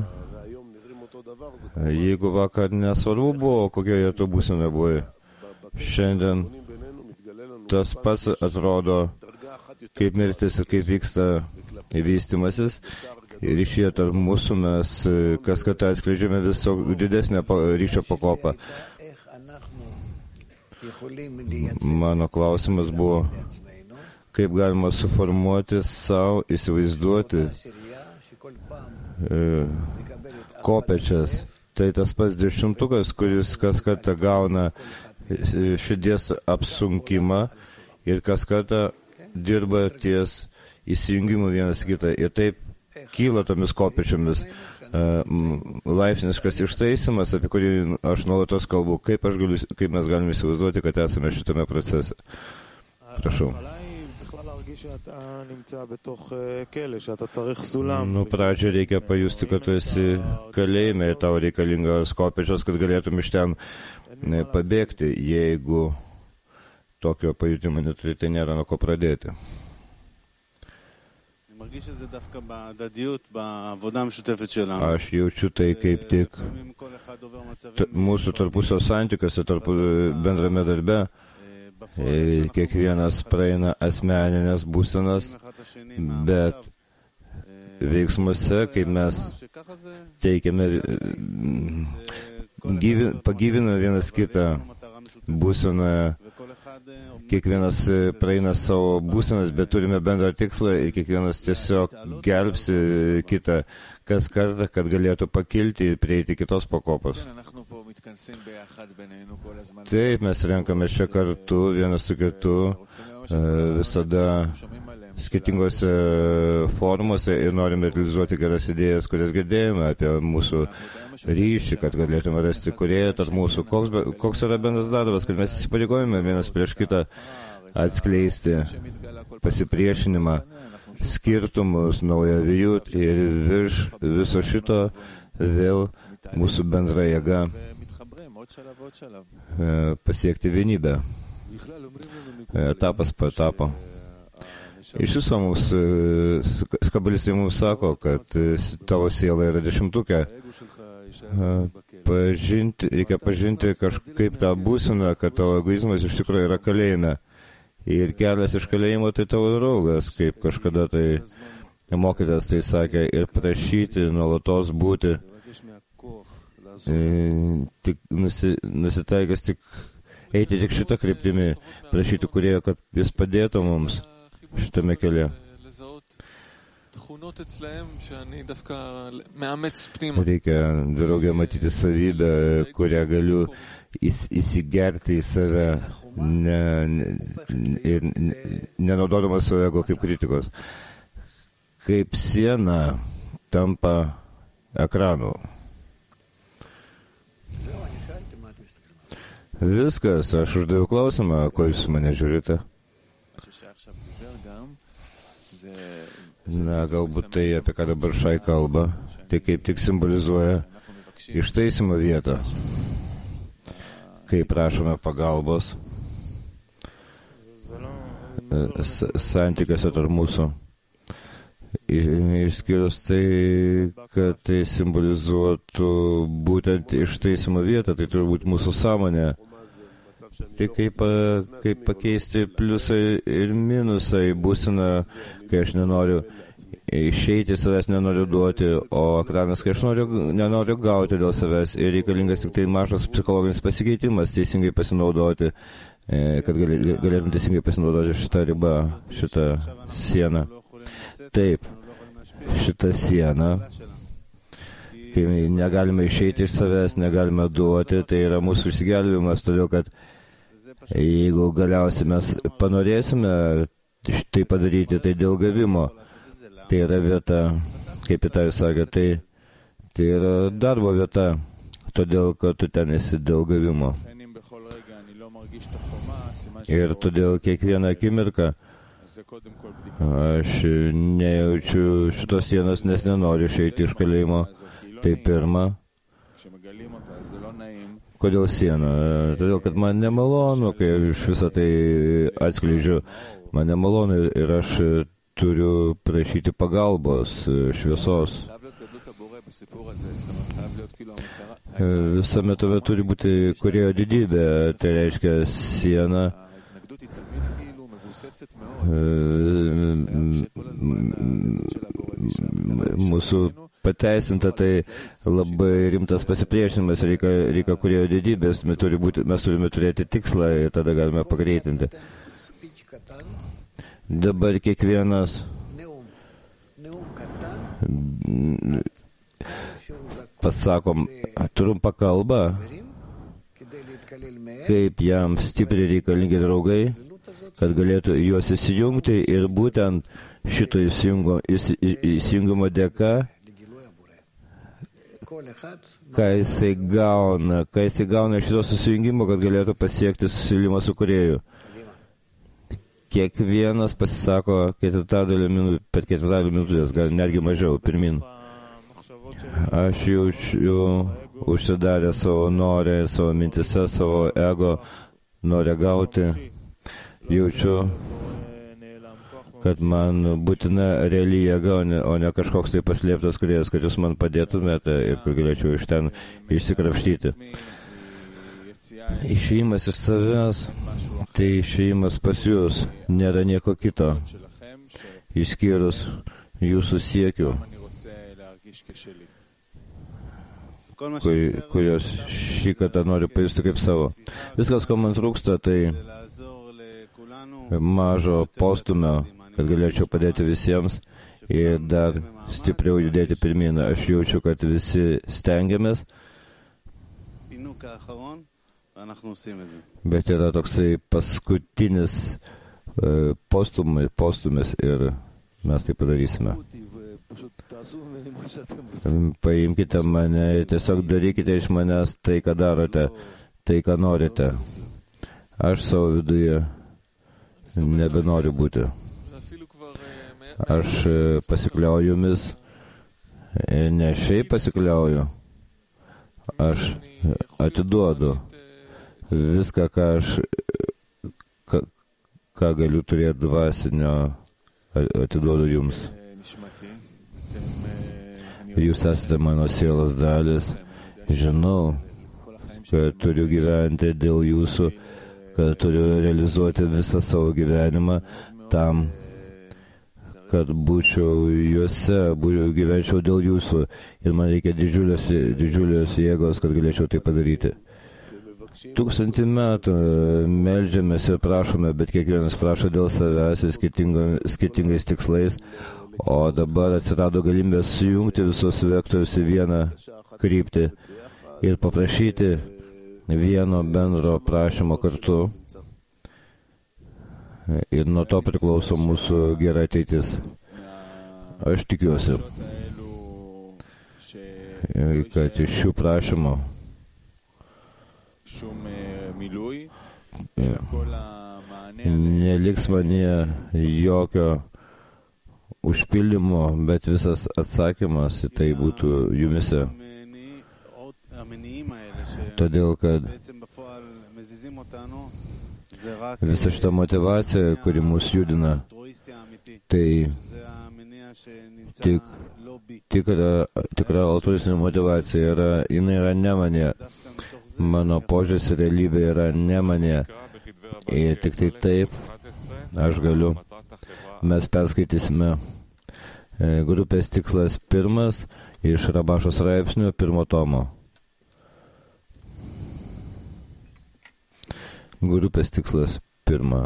jeigu vakar nesvarbu buvo, kokioje to būsime buvai, šiandien tas pats atrodo kaip mirtis ir kaip vyksta vystymasis. Ir išėję tarp mūsų mes kas kartą atskleidžiame vis didesnę ryšio pakopą. Mano klausimas buvo, kaip galima suformuoti savo, įsivaizduoti kopečias. Tai tas pats 10, kuris kas kartą gauna širdies apsunkimą ir kas kartą dirba ties įsijungimu vienas kitą. Ir taip kyla tomis kopečiomis laipsniškas ištaisimas, apie kurį aš nuolatos kalbu, kaip mes galime įsivaizduoti, kad esame šitame procese. Prašau. Pradžioje reikia pajusti, kad tu esi kalėjime ir tau reikalingas kopečas, kad galėtum iš ten pabėgti. Jeigu tokio pajutimo neturi, tai nėra nuo ko pradėti. Aš jaučiu tai kaip tik mūsų tarpusio santykiuose, bendrame darbe. Kiekvienas praeina asmeninės būsenas, bet veiksmuose, kaip mes teikiame, pagyviname vienas kitą būsenoje. Kiekvienas praeina savo būsenas, bet turime bendrą tikslą ir kiekvienas tiesiog gelbsi kitą kas kartą, kad galėtų pakilti ir prieiti kitos pakopos. Taip, mes renkame čia kartu, vienas su kitu, visada skirtingose formose ir norime realizuoti geras idėjas, kurias girdėjome apie mūsų ryšį, kad galėtume rasti kūrėją tarp mūsų. Koks yra bendras darbas, kad mes įsipareigojame vienas prieš kitą atskleisti pasipriešinimą, skirtumus, naują vijut ir virš viso šito vėl mūsų bendra jėga pasiekti vienybę. Etapas po etapo. Iš viso mums, kabalistai mums sako, kad tavo siela yra 10. Reikia pažinti kažkaip tą būseną, kad tavo egoizmas iš tikrųjų yra kalėjime. Ir kelias iš kalėjimo tai tavo draugas, kaip kažkada tai mokytas tai sakė, ir prašyti nuolatos būti tik nusitaikęs tik eiti tik šitą kryptimį, prašyti kūrėjo, kad jis padėtų mums šitame kelyje. Reikia draugę matyti savybę, kurią galiu įsigerti į save, nenaudodamas savo ego kaip kritikos. Kaip siena tampa ekranu. Viskas, aš uždaviau klausimą, ko jūs mane žiūrite. Na, galbūt tai, apie ką dabar Šai kalba, tai kaip tik simbolizuoja ištaisimo vietą, kai prašome pagalbos santykiuose tarp mūsų. Išskyrus tai, kad tai simbolizuotų būtent ištaisimo vietą, tai turi būti mūsų sąmonė. Tai kaip pakeisti pliusai ir minusai būseną, kai aš nenoriu išeiti, savęs nenoriu duoti, o ekranas, kai aš nenoriu gauti dėl savęs ir reikalingas tik tai mažas psichologinis pasikeitimas, teisingai pasinaudoti, kad galėtum teisingai pasinaudoti šitą ribą, šitą sieną. Taip, šitą sieną, kai negalime išeiti iš savęs, negalime duoti, tai yra mūsų išsigelbėjimas, todėl kad jeigu galiausiai mes panorėsime tai padaryti, tai dėl gavimo, tai yra vieta, kaip Itajus sakė, tai yra darbo vieta, todėl kad tu ten esi dėl gavimo. Ir todėl kiekvieną akimirką aš nejaučiu šitos sienos, nes nenoriu išeiti iš kalėjimo. Tai pirma. Kodėl siena? Todėl, kad man nemalonu, kai iš visą tai atskleidžiu. Man nemalonu ir aš turiu prašyti pagalbos, šviesos. Visame tame turi būti kūrėjo didybė, tai reiškia siena. Mūsų pateisinta, tai labai rimtas pasipriešinimas, reikia kūrėjo didybės, mes turime turėti tikslą ir tada galime pagreitinti. Dabar kiekvienas pasakom trumpą kalbą, kaip jam stipriai reikalingi draugai, kad galėtų juos įsijungti ir būtent šito įsijungimo dėka, ką jisai gauna iš šito susijungimo, kad galėtų pasiekti susilimą su kūrėju. Kiekvienas pasisako per ketvirtadalį minutės, gal netgi mažiau, pirmin. Aš jaučiu užsidarę savo norę, savo mintise, savo ego, norę gauti. Jaučiu, kad man būtina reali jėga, o ne kažkoks tai paslėptas kūrėjas, kad jūs man padėtumėte ir kur galėčiau iš ten išsikrapštyti. Išėjimas iš savęs, tai išėjimas pas jūs, nėra nieko kito, išskyrus jūsų siekių, kurios šį kartą noriu pajusti kaip savo. Viskas, ko man trūksta, tai mažo postumio, kad galėčiau padėti visiems ir dar stipriau judėti pirmin. Aš jaučiu, kad visi stengiamės, bet yra toksai paskutinis postumis ir mes tai padarysime. Paimkite mane ir tiesiog darykite iš manęs tai, ką darote, tai, ką norite. Aš savo viduje nebenoriu būti. Aš pasikliauju jumis, ne šiaip pasikliauju, aš atiduodu viską, ką galiu turėti dvasinio, atiduodu jums. Jūs esate mano sielos dalis, žinau, kad turiu gyventi dėl jūsų, kad turiu realizuoti visą savo gyvenimą tam, kad būčiau juose, gyvenčiau dėl jūsų ir man reikia didžiulės jėgos, kad galėčiau tai padaryti. 1000 metų meldžiamės ir prašome, bet kiekvienas prašo dėl savęs ir skirtingais tikslais, o dabar atsirado galimybė sujungti visus vektorius į vieną kryptį ir paprašyti vieno bendro prašymo kartu. Ir nuo to priklauso mūsų gera ateitis. Aš tikiuosi, kad iš šių prašymų neliks manyje jokio užpildymo, bet visas atsakymas į tai būtų jumise. Todėl, kad visa šita motivacija, kuri mus judina, tai tikra altruistinė motivacija yra, jinai yra ne mane. Mano požiūris ir realybė yra ne mane. Ir tik tai taip aš galiu. Mes perskaitysime grupės tikslas 1 iš Rabašo straipsnių 1 tomo. Grupės tikslas 1.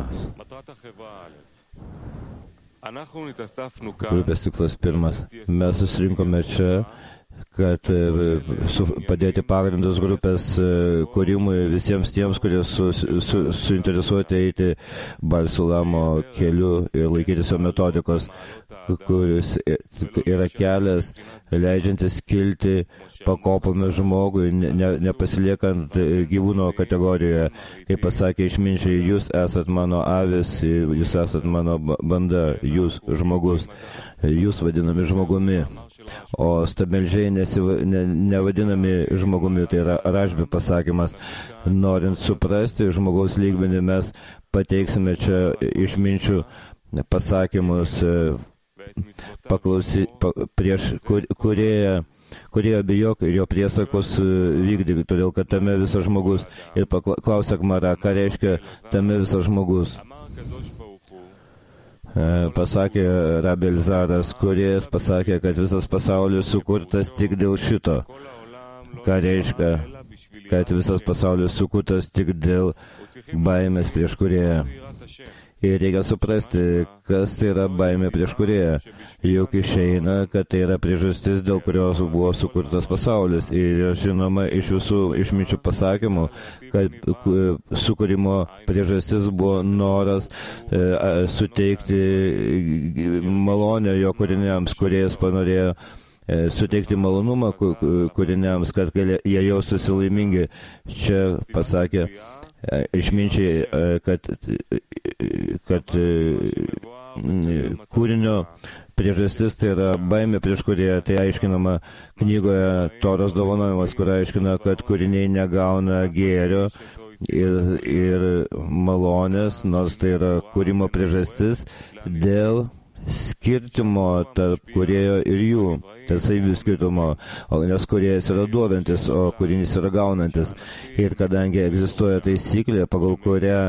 Grupės tikslas 1. Mes susirinkome čia, kad padėti pagrindus grupės kūrimui visiems tiems, kurie suinteresuoti eiti Barsulamo keliu ir laikytis jo metodikos, kuris yra kelias, leidžiantis kilti pakopomis žmogui, nepasiliekant gyvūno kategorijoje. Kaip pasakė išminčiai, jūs esat mano avis, jūs esat mano banda, jūs žmogus, jūs vadinami žmogumi. O stabmeldžiai nevadinami žmogumi, tai yra Rašbi pasakymas. Norint suprasti žmogaus lygmenį, mes pateiksime čia išminčių pasakymus prieš kurie bijok ir jo priesakos vykdyk, todėl kad tame visas žmogus. Ir klausia Gmara, ką reiškia tame visas žmogus. Pasakė Rabi Elzaras, kuris pasakė, kad visas pasaulis sukurtas tik dėl šito. Ką reiškia, kad visas pasaulis sukurtas tik dėl baimės prieš kūrėją. Ir reikia suprasti, kas tai yra baimė prieš kūrėją. Juk išeina, kad tai yra priežastis, dėl kurios buvo sukurtas pasaulis. Ir žinoma, iš visų išminčių pasakymų, kad sukūrimo priežastis buvo noras suteikti malonę jo kūriniams, kuriejas panorėjo suteikti malonumą kūriniams, kad jie jaustųsi laimingi. Čia pasakė išminčiai, kad kūrinio priežastis tai yra baimė prieš kūrėją. Tai aiškinama knygoje Toros dovanojimas, kur aiškina, kad kūriniai negauna gėrio ir malonės, nors tai yra kūrimo priežastis dėl skirtumo tarp kūrėjo ir jų, tarp savybių skirtumo, nes kūrėjas yra duodantis, o kūrinys yra gaunantis. Ir kadangi egzistuoja taisyklė, pagal kurią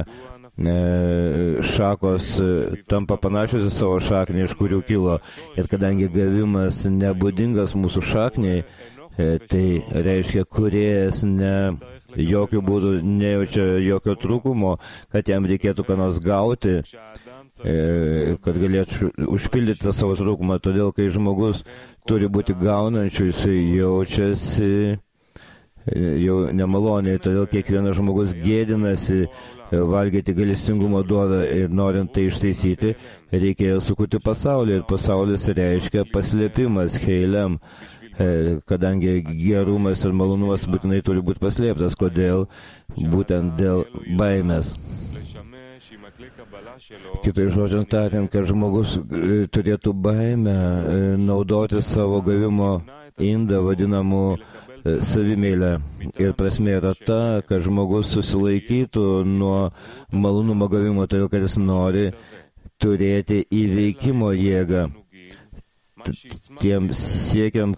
šakos tampa panašios į savo šaknį, iš kurių kilo, ir kadangi gavimas nebūdingas mūsų šakniai, tai reiškia, kūrėjas jokių būdų nejaučia jokio trūkumo, kad jam reikėtų ką nors gauti, kad galėtų užpildyti tą savo trūkumą. Todėl, kai žmogus turi būti gaunančiu, jisai jaučiasi jau nemaloniai. Todėl kiekvienas žmogus gėdinasi valgyti gailestingumo duoną ir norint tai ištaisyti, reikėjo sukurti pasaulį. Ir pasaulis reiškia paslėpimas, heilem, kadangi gerumas ir malonumas būtinai turi būti paslėptas. Kodėl? Būtent dėl baimės. Kitai žodžiant tariant, kad žmogus turėtų baimę naudoti savo gavimo indą vadinamų savimeilę. Ir prasmė yra ta, kad žmogus susilaikytų nuo malonumo gavimo, todėl kad jis nori turėti įveikimo jėgą tiems siekiam,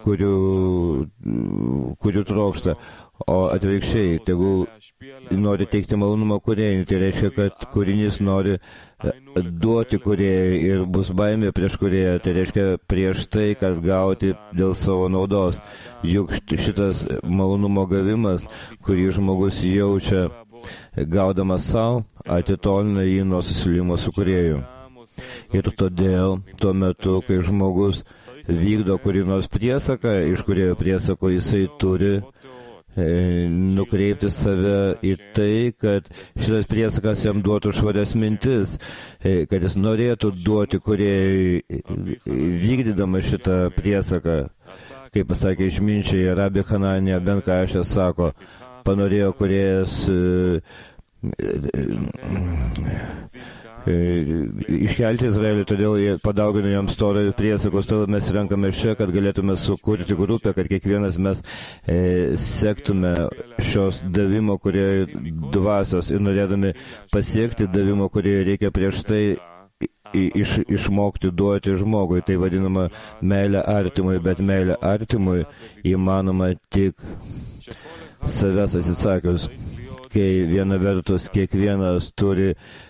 kurių trokšta. O atvirkščiai, tegul nori teikti malonumą kūrėjui, tai reiškia, kad kūrinys nori duoti kūrėjui ir bus baimė prieš kūrėją, tai reiškia prieš tai, kad gauti dėl savo naudos. Juk šitas malonumo gavimas, kurį žmogus jaučia gaudamas savo, atitolina jį nuo susiliejimo su kūrėju. Ir todėl tuo metu, kai žmogus vykdo kurį nors priesaką, iš kūrėjo priesako jisai turi nukreipti save į tai, kad šitas priesakas jam duotų švarias mintis, kad jis norėtų duoti kūrėjui vykdydama šitą priesaką. Kaip pasakė išminčiai, Rabi Hananija ben Kašas sako, panorėjo kūrėjas iškelti Izraelį, todėl jie padaugino jam storą priesakos, todėl mes renkame čia, kad galėtume sukurti grupę, kad kiekvienas mes sektume šios davimo, kurie dvasios ir norėdami pasiekti davimo, kurie reikia prieš tai išmokti duoti žmogui. Tai vadinama meilė artimui, bet meilė artimui įmanoma tik savęs atsisakius, kai viena vertus kiekvienas turi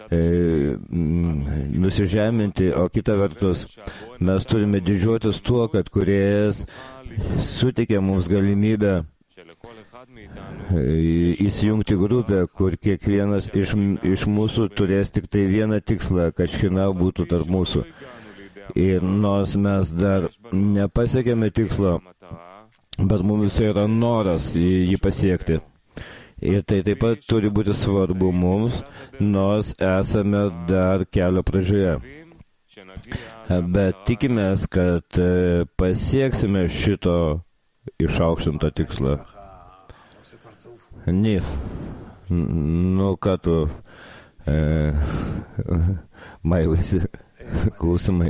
nusižeminti, o kita vertus mes turime didžiuotis tuo, kad Kūrėjas suteikė mums galimybę įsijungti grupę, kur kiekvienas iš mūsų turės tik tai vieną tikslą, kad šchina būtų tarp mūsų. Ir nors mes dar nepasiekėme tikslo, bet mums yra noras jį pasiekti. Ir tai taip pat turi būti svarbu mums, nors esame dar kelio pradžioje. Bet tikimės, kad pasieksime šito išaukštinto tikslo. Nif, ką tu mailasi, klausimai.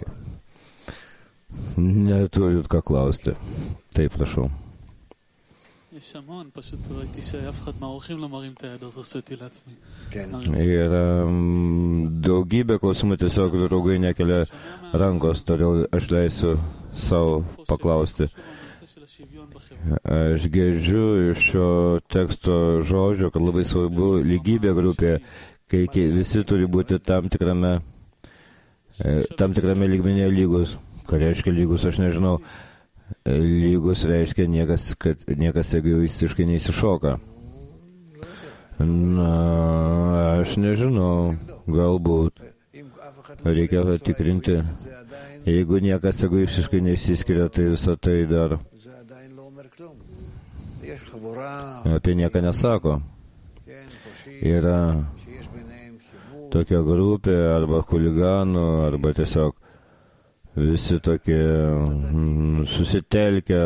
Neturit ką klausti. Taip, prašau. יש המון, פשוט ראיתי שאף אחד מהאורחים לא מרים את הידות, רציתי לעצמי. Yra daugybė klausimų, tiesiog draugai nekelia rankos, todėl aš leisiu savo paklausti. Aš girdžiu iš šio teksto žodžio, kad labai svarbu lygybė grupėje, kai visi turi būti tam tikrame lygmenyje lygus. Ką reiškia lygus, aš nežinau. Lygus reiškia kad niekas egoistiškai neįsišoka. Na, aš nežinau, galbūt reikia tikrinti. Jeigu niekas egoistiškai neįsiskiria, tai visą tai dar apie nieką nesako. Yra tokia grupė arba chuliganų, arba tiesiog visi tokie susitelkę,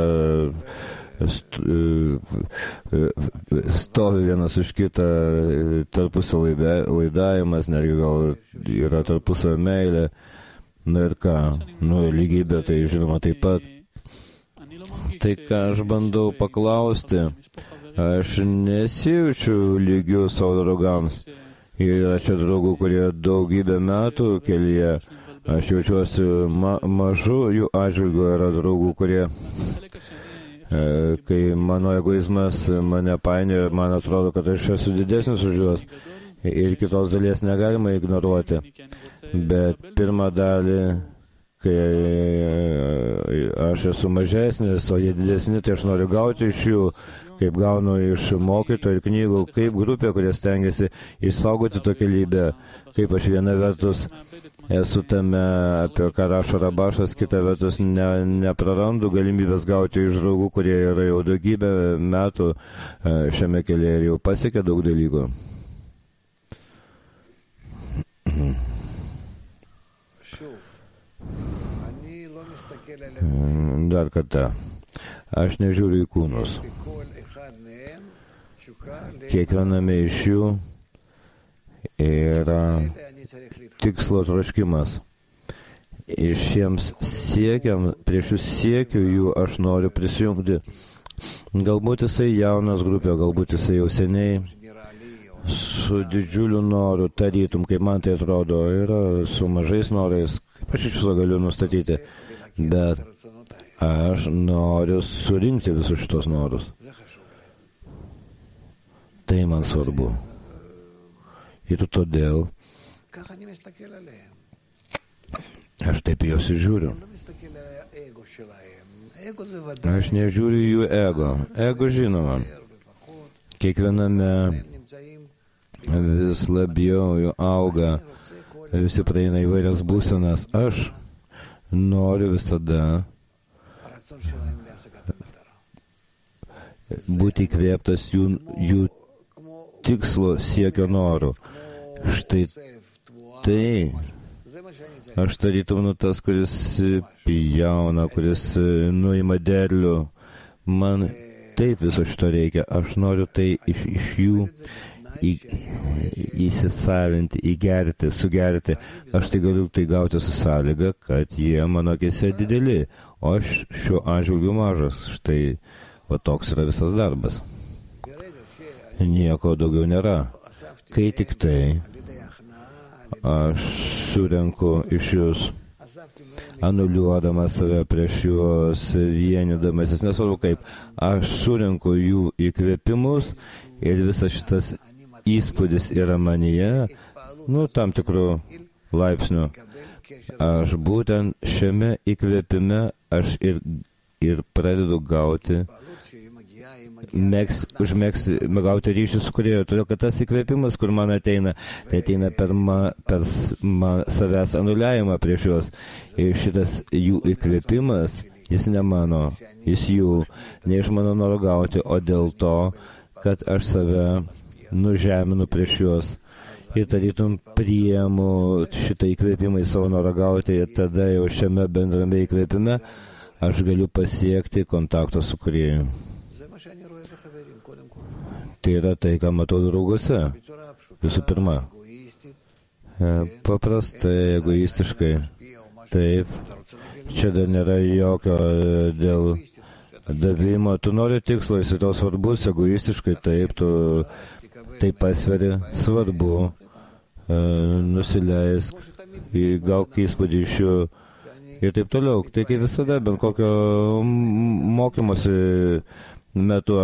stovi vienas už kitą, tarpusio laidavimas, netgi gal yra tarpusio meilė. Na ir ką, lygybė, tai žinoma taip pat. Tai ką aš bandau paklausti, aš nesijaučiu lygių savo draugams. Yra čia draugų, kurie daugybę metų kelyje. Aš jaučiuosi mažu jų atžvilgiu, yra draugų, kurie, kai mano egoizmas mane painioja, man atrodo, kad aš esu didesnis už juos ir kitos dalies negalima ignoruoti. Bet pirmą dalį, kai aš esu mažesnis, o jie didesni, tai aš noriu gauti iš jų, kaip gaunu iš mokytojų ir knygų, kaip grupė, kurie stengiasi išsaugoti tokią lygybę, kaip aš viena vertus esu tame, apie ką rašo Rabašas, kita vertus neprarandu galimybės gauti iš draugų, kurie yra jau daugybę metų šiame kelyje ir jau pasiekė daug dalykų. Dar kartą. Aš nežiūriu į kūnus. Kiekviename iš jų yra tikslo troškimas. Ir šiems prieš jų siekiu jų aš noriu prisijungti. Galbūt jisai jaunas grupė, galbūt jisai jau seniai su didžiuliu noru, tarytum, kaip man tai atrodo, yra su mažais norais, kaip aš iš viso galiu nustatyti, bet aš noriu surinkti visus šitos norus. Tai man svarbu. Ir todėl aš taip juos žiūriu. Aš nežiūriu jų ego. Ego žinoma. Kiekviename vis labiau jų auga, visi praeina įvairias būsenas. Aš noriu visada būti įkvėptas jų tikslo siekio norų. Štai tai, aš tarytum tas, kuris pjauna, kuris nuima derlių. Man taip viso šito reikia. Aš noriu tai iš jų įsisavinti, įgerti, sugerti. Aš tai galiu tai gauti su sąlyga, kad jie mano akise dideli, o aš šiuo atžvilgiu mažas. Štai va toks yra visas darbas. Nieko daugiau nėra. Kai tik tai aš surenku iš jūs, anuliuodamas save prieš juos, vienydamasis, nesvarbu kaip, aš surenku jų įkvėpimus ir visas šitas įspūdis yra manyje, tam tikrų laipsnių. Aš būtent šiame įkvėpime aš ir pradedu gauti gauti ryšius su Kūrėju, todėl kad tas įkvėpimas, kur man ateina, tai ateina per savęs anuliavimą prieš juos. Ir šitas jų įkvėpimas, jis ne mano, jis jų, ne iš mano noro gauti, o dėl to, kad aš save nužeminu prieš juos. Ir tarytum priimu šitą įkvėpimą į savo norą gauti, ir tada jau šiame bendrame įkvėpime aš galiu pasiekti kontakto su Kūrėju. Tai yra tai, ką matau drauguose. Visų pirma, paprastai, egoistiškai. Taip, čia dar nėra jokio dėl davimo. Tu nori tikslo, jis tau svarbus, egoistiškai, taip, tu tai pasveri, svarbu, nusileisk, gauk įspūdį iš jų ir taip toliau. Tai kaip visada, bent kokio mokymosi metu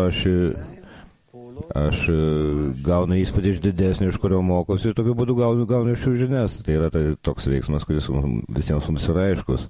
aš gaunu įspūdį iš didesnio, iš kurio mokosi, ir tokiu būdu gaunu iš jų žinias. Tai yra toks veiksmas, kuris visiems mums yra aiškus.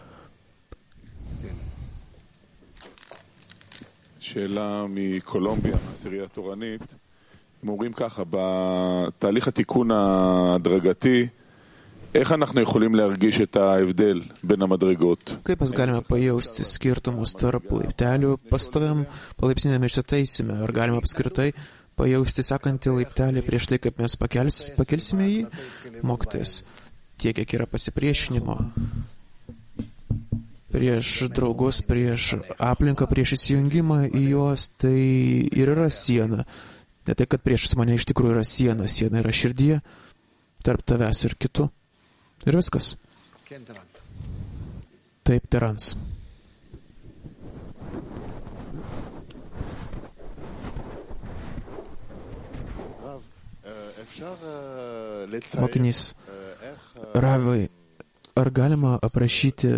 שאלה מקולומביה, מהעשירייה התורנית. הם אומרים ככה, בתהליך התיקון ההדרגתי, איך אנחנו יכולים להרגיש את ההבדל בין המדרגות? Kaip mes galime pajausti skirtumus tarp laiptelių pastoviam palaipsniniame išsitaisime? Ar galime apskritai pajausti sekantį laiptelį prieš tai, kaip mes pakelsime jį? Mokytis tiek, kiek yra pasipriešinimo prieš draugus, prieš aplinką, prieš įsijungimą į juos, tai ir yra siena. Ne tai, kad priešas mane iš tikrųjų yra siena. Siena yra širdyje tarp tavęs ir kitų. Ir viskas. Taip, Terans. Mokinys, Ravai, ar galima aprašyti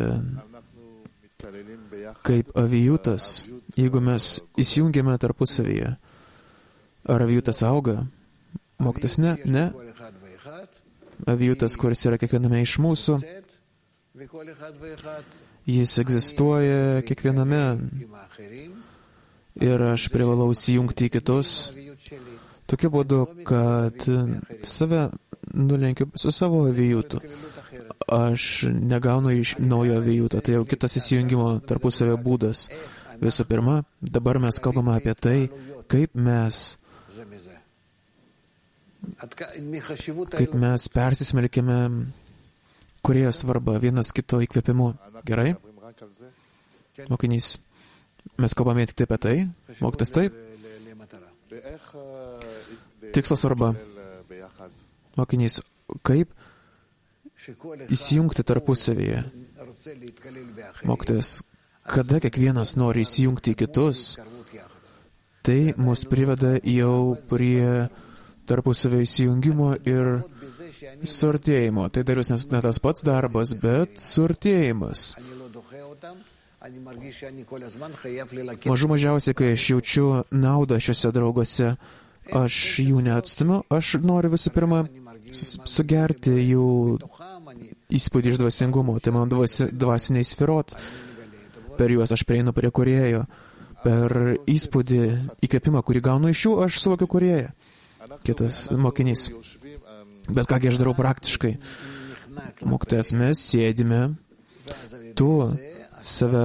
kaip avijutas, jeigu mes įsijungiame tarpusavyje? Ar avijutas auga? Mokytas ne. Avijutas, kuris yra kiekviename iš mūsų, jis egzistuoja kiekviename ir aš privalau įsijungti į kitus tokiu būdu, kad save nulenkiu su savo avijutu. Aš negaunu iš naujo avijuto, tai jau kitas įsijungimo tarpusavio būdas. Visų pirma, dabar mes kalbame apie tai, kaip mes persismelkime Kūrėjo svarbą vienas kito įkvėpimu. Gerai? Mokinys, mes kalbame tik apie tai, mokytas taip. Tikslo svarba. Mokinys, kaip įsijungti tarpusavyje? Mokytas, kada kiekvienas nori įsijungti į kitus, tai mus priveda jau prie tarpusavio įsijungimo ir suartėjimo. Tai darius ne tas pats darbas, bet suartėjimas. Mažiausiai, kai aš jaučiu naudą šiuose drauguose, aš jų neatstumiu, aš noriu visų pirma sugerti jų įspūdį iš dvasingumo. Tai man dvasiniai sferot. Per juos aš prieinu prie Kūrėjo. Per įspūdį, įkvėpimą, kurį gaunu iš jų, aš suvokiu Kūrėją. Kitas mokinys. Bet kągi aš darau praktiškai. Mokytojas, mes sėdime, tu save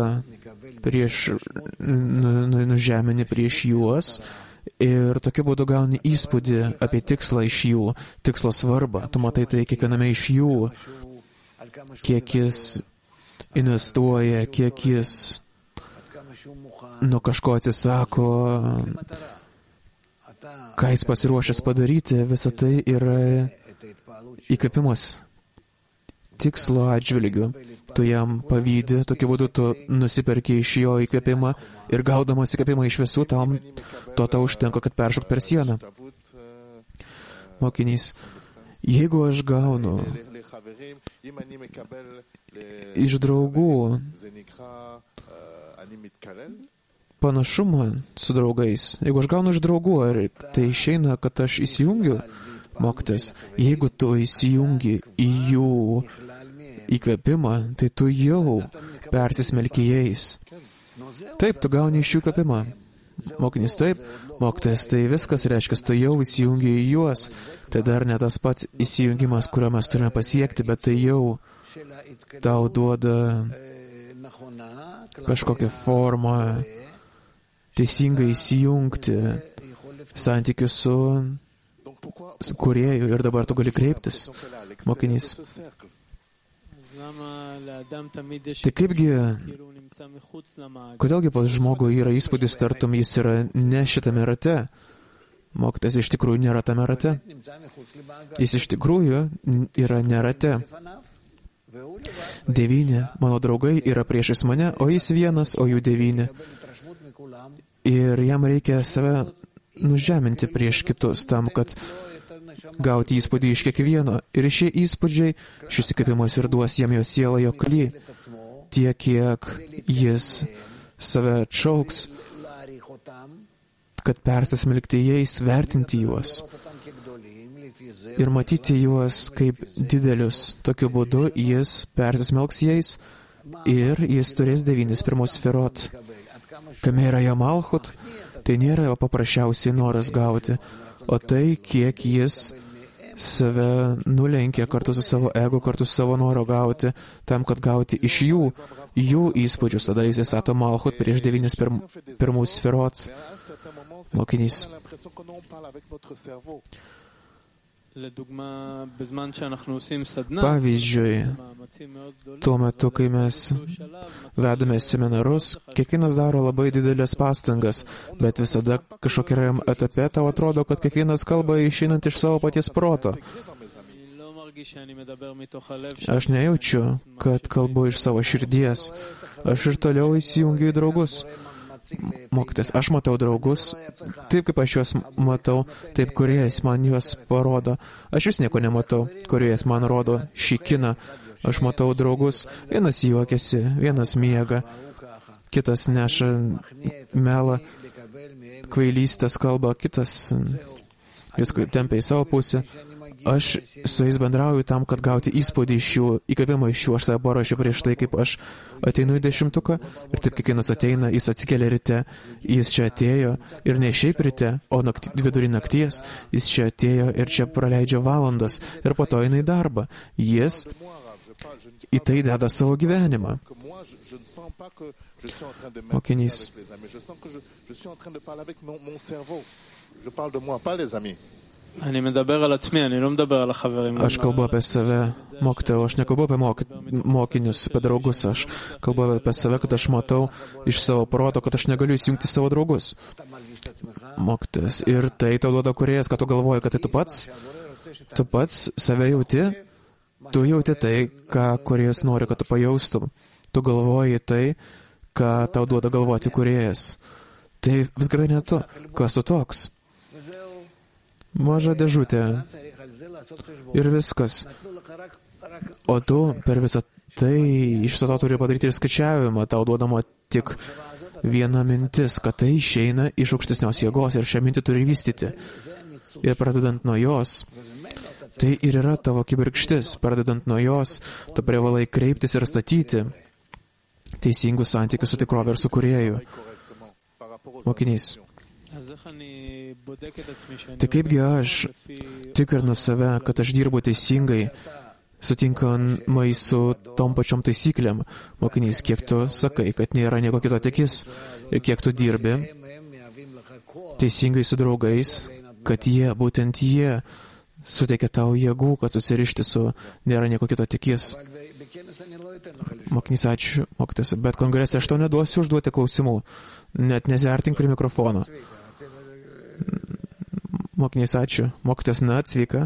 nužemini prieš juos ir tokiu būdu gauni įspūdį apie tikslą iš jų, tikslo svarbą. Tu matai tai kiekviename iš jų, kiek jis investuoja, kiek jis nuo kažko atsisako. ką jis pasiruošęs padaryti, visa tai yra įkvėpimas tikslo atžvilgiu. Tu jam pavydi, tokiu būdu tu nusiperki iš jo įkvėpimą ir gaudamas įkvėpimą iš visų, tau užtenka, kad peršok per sieną. Mokinys, jeigu aš gaunu iš draugų panašumą su draugais, jeigu aš gaunu iš draugų, ar tai išeina, kad aš įsijungiu, mokytas, jeigu tu įsijungi į jų įkvėpimą, tai tu jau persismelki jais. Taip, tu gauni iš jų įkvėpimą. Mokinys, taip, mokytas, tai viskas reiškia, tu jau įsijungi į juos. Tai dar ne tas pats įsijungimas, kurio mes turime pasiekti, bet tai jau tau duoda kažkokią formą teisingai įsijungti santykius su kūrėju ir dabar tu gali kreiptis. Mokinys. Tai kaipgi, kodėlgi pas žmogų yra įspūdis, tartum jis yra ne šitame rate? Mokytas iš tikrųjų nėra tame rate. Jis iš tikrųjų yra ne rate. 9 mano draugai yra priešais mane, o jis vienas, o jų 9. Ir jam reikia save nužeminti prieš kitus tam, kad gauti įspūdį iš kiekvieno. Ir šie įspūdžiai, šis įkvėpimas ir duos jam jo sielą, jo kly, tiek, kiek jis save atšauks, kad persismelkti jais, vertinti juos ir matyti juos kaip didelius. Tokiu būdu jis persismelks jais ir jis turės 9 pirmus sferot. Kame yra jo malchut, tai nėra jo paprasčiausiai noras gauti, o tai, kiek jis save nulenkia kartu su savo ego, kartu su savo noro gauti, tam, kad gauti iš jų įspūdžius. Tada jis įstato malchut prieš 9 pirmus sferot. Mokinys. Pavyzdžiui, tuo metu, kai mes vedame seminarus, kiekvienas daro labai didelės pastangas, bet visada kažkokiam etape tau atrodo, kad kiekvienas kalba išeinant iš savo paties proto. Aš nejaučiu, kad kalbu iš savo širdies. Aš ir toliau įsijungiu į draugus. Mokytis, aš matau draugus, taip kaip aš juos matau, taip kūrėjas man juos parodo. Aš vis nieko nematau, kūrėjas man rodo šį kiną. Aš matau draugus, vienas juokiasi, vienas miega, kitas neša melą, kvailystės kalba, kitas viską tempia į savo pusę. Aš su jais bendrauju tam, kad gauti įspūdį iš jų, įkvėpimą iš jų. Aš save paruošiu prieš tai, kaip aš ateinu į 10 ir taip kiekvienas ateina, jis atsikelia ryte, jis čia atėjo ir ne šiaip ryte, o vidurį nakties, jis čia atėjo ir čia praleidžia valandas ir po to eina į darbą. Jis į tai deda savo gyvenimą. Mokinys. Aš kalbu apie save, mokytojau, aš nekalbu apie mokinius, apie draugus, aš kalbu apie save, kad aš matau iš savo proto, kad aš negaliu įsijungti savo draugus. Mokytojas. Ir tai tau duoda kūrėjas, kad tu galvoji, kad tai tu pats save jauti, tu jauti tai, ką kūrėjas nori, kad tu pajaustum. Tu galvoji tai, ką tau duoda galvoti kūrėjas. Tai visgi ne tu, kas tu toks? Maža dėžutė ir viskas. O tu per visą tai iš viso to turi padaryti ir skaičiavimą. Tau duodama tik viena mintis, kad tai išeina iš aukštesnios jėgos ir šią mintį turi vystyti. Ir pradedant nuo jos, tai ir yra tavo kibirkštis. Pradedant nuo jos, tu privalai kreiptis ir statyti teisingus santykius su tikrove ir su kūrėju. Mokinys. Tai kaipgi aš tikrinu save, kad aš dirbu teisingai, sutinkamai su tom pačiom taisyklėm. Mokinys, kiek tu sakai, kad nėra nieko kito tik jis, ir kiek tu dirbi teisingai su draugais, kad būtent jie suteikia tau jėgų, kad susirišti su nėra nieko kito tik jis. Mokinys, ačiū, mokytis, bet kongrese aš tau neduosiu užduoti klausimų, net nezertink prie mikrofono. Mokinys, ačiū. Mokytas, sveika.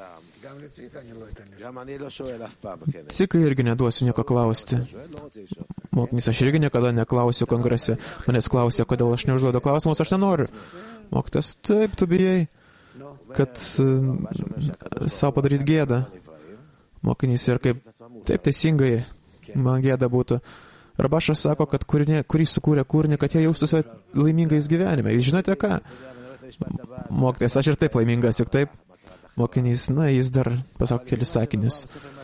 Cikai irgi neduosiu nieko klausti. Mokinys, aš irgi niekada neklausiu kongrese. Manęs klausia, kodėl aš neužduodu klausimus, aš nenoriu. Mokytas, taip, tu bijai, kad savo padaryti gėdą. Mokinys, ir kaip taip teisingai man gėda būtų. Rabašas sako, kad kurį sukūrė kūrinį, kad jie jaustųsi laimingais gyvenime. Jūs žinote ką? Mokytas, aš ir taip laimingas, juk taip? Mokinys, jis dar pasako kelis sakinius.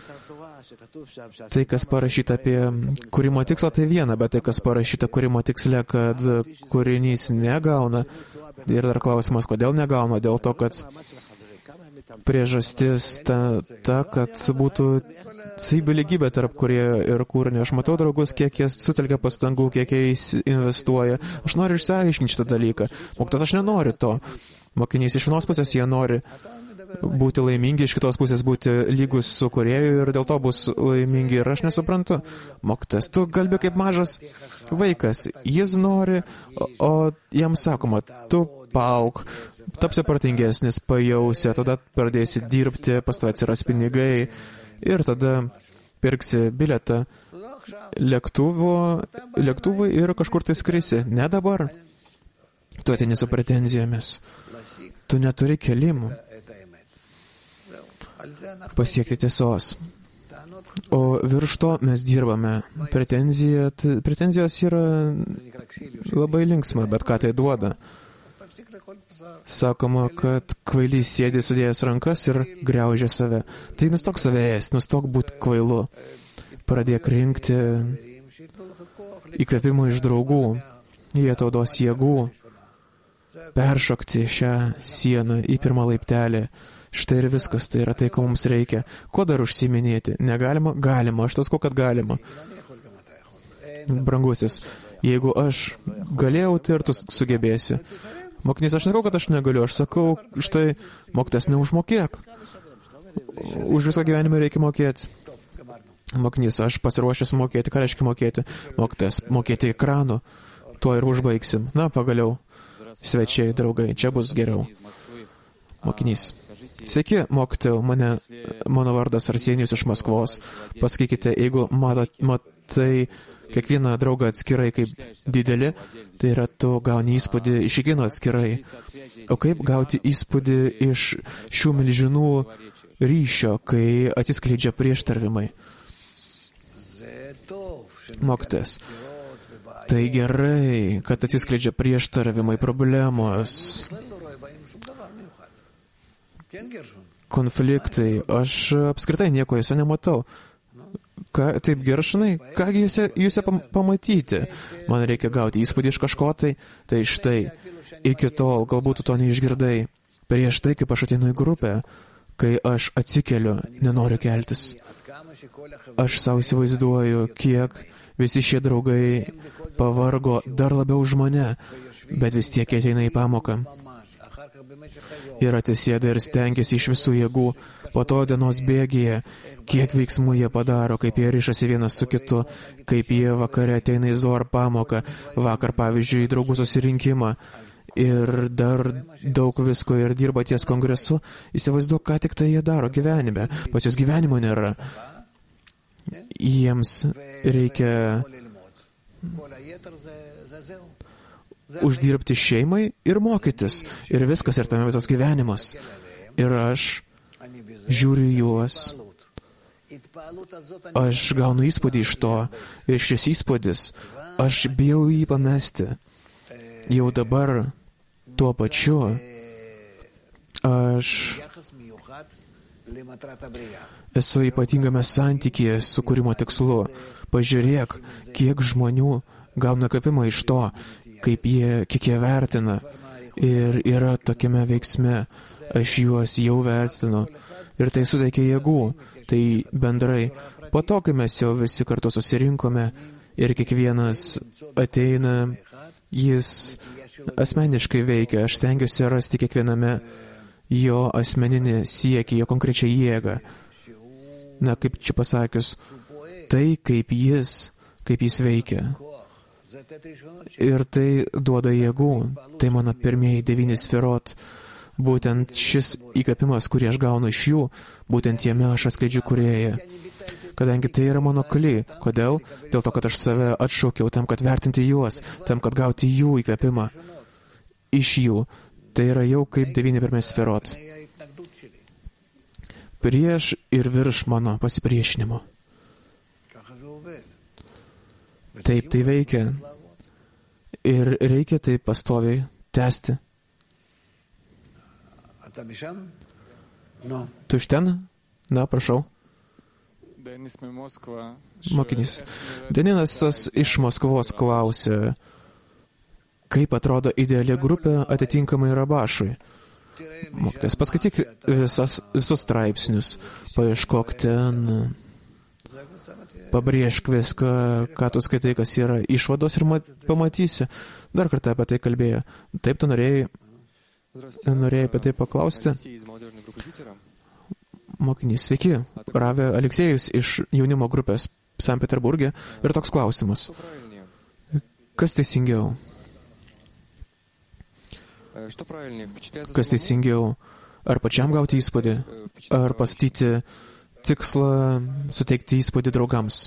Tai, kas parašyta apie kūrimo tikslą, tai viena, bet tai, kas parašyta kūrimo tiksle, kad kūrinys negauna, ir dar klausimas, kodėl negauna, dėl to, kad priežastis ta kad būtų savybių lygybė tarp kūrėjo ir kūrinio. Aš matau draugus, kiek jie sutelkia pastangų, kiek jie investuoja. Aš noriu išsiaiškinti šitą dalyką. Mokytas, aš nenoriu to. Mokinys, iš vienos pusės jie nori būti laimingi, iš kitos pusės būti lygus su kūrėju ir dėl to bus laimingi. Ir aš nesuprantu. Mokytas, tu kalbi kaip mažas vaikas. Jis nori, o jam sakoma, tu paauk, tapsi protingesnis, pajausi, tada pradėsi dirbti, pas tave atsiras pinigai ir tada pirksi bilietą lėktuvui ir kažkur tai skrisi. Ne dabar. Tu ateini su pretenzijomis. Tu neturi kelimų pasiekti tiesos. O virš to mes dirbame. Pretenzijos yra labai linksma, bet ką tai duoda? Sakoma, kad kvailys sėdi sudėjęs rankas ir griaužia save. Tai nustok save ėsti, nustok būti kvailu. Pradėk rinkti įkvėpimą iš draugų. Jie tau duos jėgų peršokti šią sieną į pirmą laiptelį. Štai ir viskas, tai yra tai, ko mums reikia. Ko dar užsiminėti? Negalima? Galima. Aš tas ko, kad galima. Brangusis, jeigu aš galėjau, tai ir tu sugebėsi. Mokinys, aš sakau, kad aš negaliu. Aš sakau, štai, mokytas, neužmokėk. Už visą gyvenimą reikia mokėti. Mokinys, aš pasiruošęs mokėti. Ką reiškia mokėti? Mokytas, mokėti ekranu. Tuo ir užbaigsim. Na, pagaliau. Svečiai, draugai, čia bus geriau. Mokinys. Sveiki, mokytojau, mano vardas Arsenijus iš Maskvos. Pasakykite, jeigu matai kiekvieną draugą atskirai kaip didelį, tai yra tu gauni įspūdį iš kiekvieno atskirai. O kaip gauti įspūdį iš šių milžinų ryšio, kai atsiskleidžia prieštaravimai? Mokytojas. Tai gerai, kad atsiskleidžia prieštaravimai, problemos, konfliktai. Aš apskritai nieko juose nematau. Taip, Geršonai, kągi juose pamatyti? Man reikia gauti įspūdį iš kažko tai štai, iki tol galbūt tu to neišgirdai. Prieš tai, kaip aš ateinu į grupę, kai aš atsikeliu, nenoriu keltis. Aš savo įsivaizduoju, kiek visi šie draugai pavargo dar labiau už mane, bet vis tiek ateina į pamoką. Ir atsisėda ir stengiasi iš visų jėgų. Po to dienos bėgyje, kiek veiksmų jie padaro, kaip jie ryšasi vienas su kitu, kaip jie vakare ateina į Zohar pamoką, vakar, pavyzdžiui, į draugų susirinkimą ir dar daug visko ir dirba ties kongresu. Įsivaizduok, ką tik tai jie daro gyvenime. Pas jos gyvenimo nėra. Jiems reikia uždirbti šeimai ir mokytis. Ir viskas, ir tame visas gyvenimas. Ir aš žiūriu juos. Aš gaunu įspūdį iš to. Ir šis įspūdis, aš bijau jį pamesti. Jau dabar tuo pačiu aš esu ypatingame santykyje su kūrimo tikslu. Pažiūrėk, kiek žmonių gauna kapimą iš to, kiek jie vertina ir yra tokiame veiksme. Aš juos jau vertinu ir tai suteikia jėgų. Tai bendrai, po to, kai mes jau visi kartu susirinkome ir kiekvienas ateina, jis asmeniškai veikia. Aš stengiuosi rasti kiekviename jo asmeninį siekį, jo konkrečią jėgą. Na, kaip čia pasakius, tai kaip jis veikia. Ir tai duoda jėgų. Tai mano pirmieji 9 sferot Būtent šis įkvėpimas, kurį aš gaunu iš jų, būtent jame aš atskleidžiu kūrėją. Kadangi tai yra mano kali. Kodėl? Dėl to, kad aš save atšaukiau tam, kad vertinti juos, tam, kad gauti jų įkvėpimą iš jų. Tai yra jau kaip 9 pirmės sferot. Prieš ir virš mano pasipriešinimo. Taip tai veikia. Ir reikia tai pastoviai tęsti. Tu iš ten? Na, prašau. Mokinys. Deninas iš Maskvos klausė, kaip atrodo ideali grupė atitinkamai Rabašui. Mokytojas, paskaityk visus straipsnius, paieškok ten, pabrėžk viską, ką tu skaitai, kas yra išvados ir pamatysi. Dar kartą apie tai kalbėjo. Taip, tu norėjai apie tai paklausti? Mokinys, sveiki, Ravė Aleksėjus iš jaunimo grupės Sankt Peterburge ir toks klausimas. Kas teisingiau? Kas teisingiau? Ar pačiam gauti įspūdį? Ar pastyti tikslą suteikti įspūdį draugams?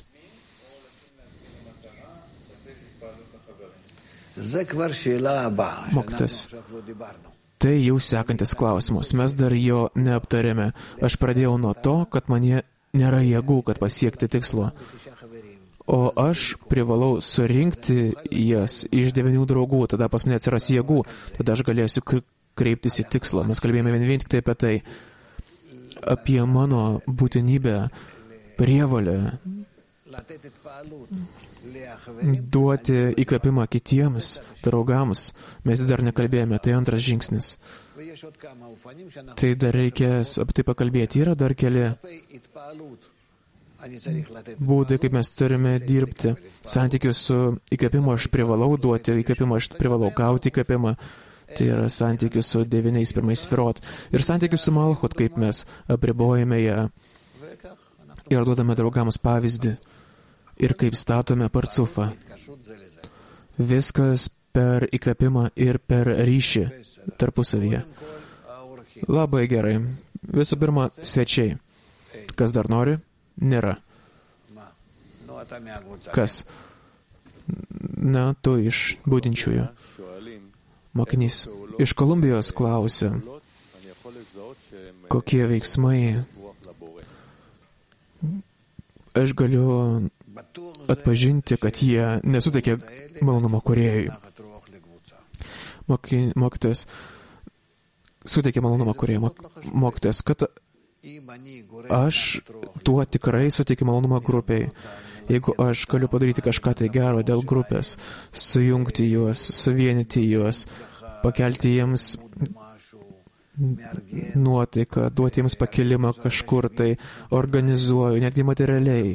Mokytas. Tai jau sekantis klausimas. Mes dar jo neaptarėme. Aš pradėjau nuo to, kad manie nėra jėgų, kad pasiekti tikslo. O aš privalau surinkti jas iš 9 draugų, tada pas mane atsiras jėgų, tada aš galėsiu kreiptis į tikslą. Mes kalbėjome vien tik tai apie tai, apie mano būtinybę, prievalę duoti įkvėpimą kitiems draugams. Mes dar nekalbėjome, tai antras žingsnis. Tai dar reikės apie tai pakalbėti. Yra dar keli būdai, kaip mes turime dirbti. Santykius su įkvėpimu aš privalau duoti, įkvėpimą aš privalau gauti įkvėpimą. Tai yra santykius su 9 pirmais sferot. Ir santykius su Malchut, kaip mes apribojame ją ir duodame draugams pavyzdį. Ir kaip statome parcufą. Viskas per įkvėpimą ir per ryšį tarpusavyje. Labai gerai. Visų pirma, svečiai. Kas dar nori? Nėra. Kas? Na, tu iš būdinčiųjų. Mokinys. Iš Kolumbijos klausia, kokie veiksmai aš galiu atpažinti, kad jie nesuteikia malonumo kūrėjui. Mokytojas suteikia malonumo kūrėjui. Mokytojas, kad aš tuo tikrai suteikiu malonumą grupiai. Jeigu aš galiu padaryti kažką tai gero dėl grupės, sujungti juos, suvienyti juos, pakelti jiems nuotaiką, duoti jiems pakelimą kažkur, tai organizuoju, netgi materialiai.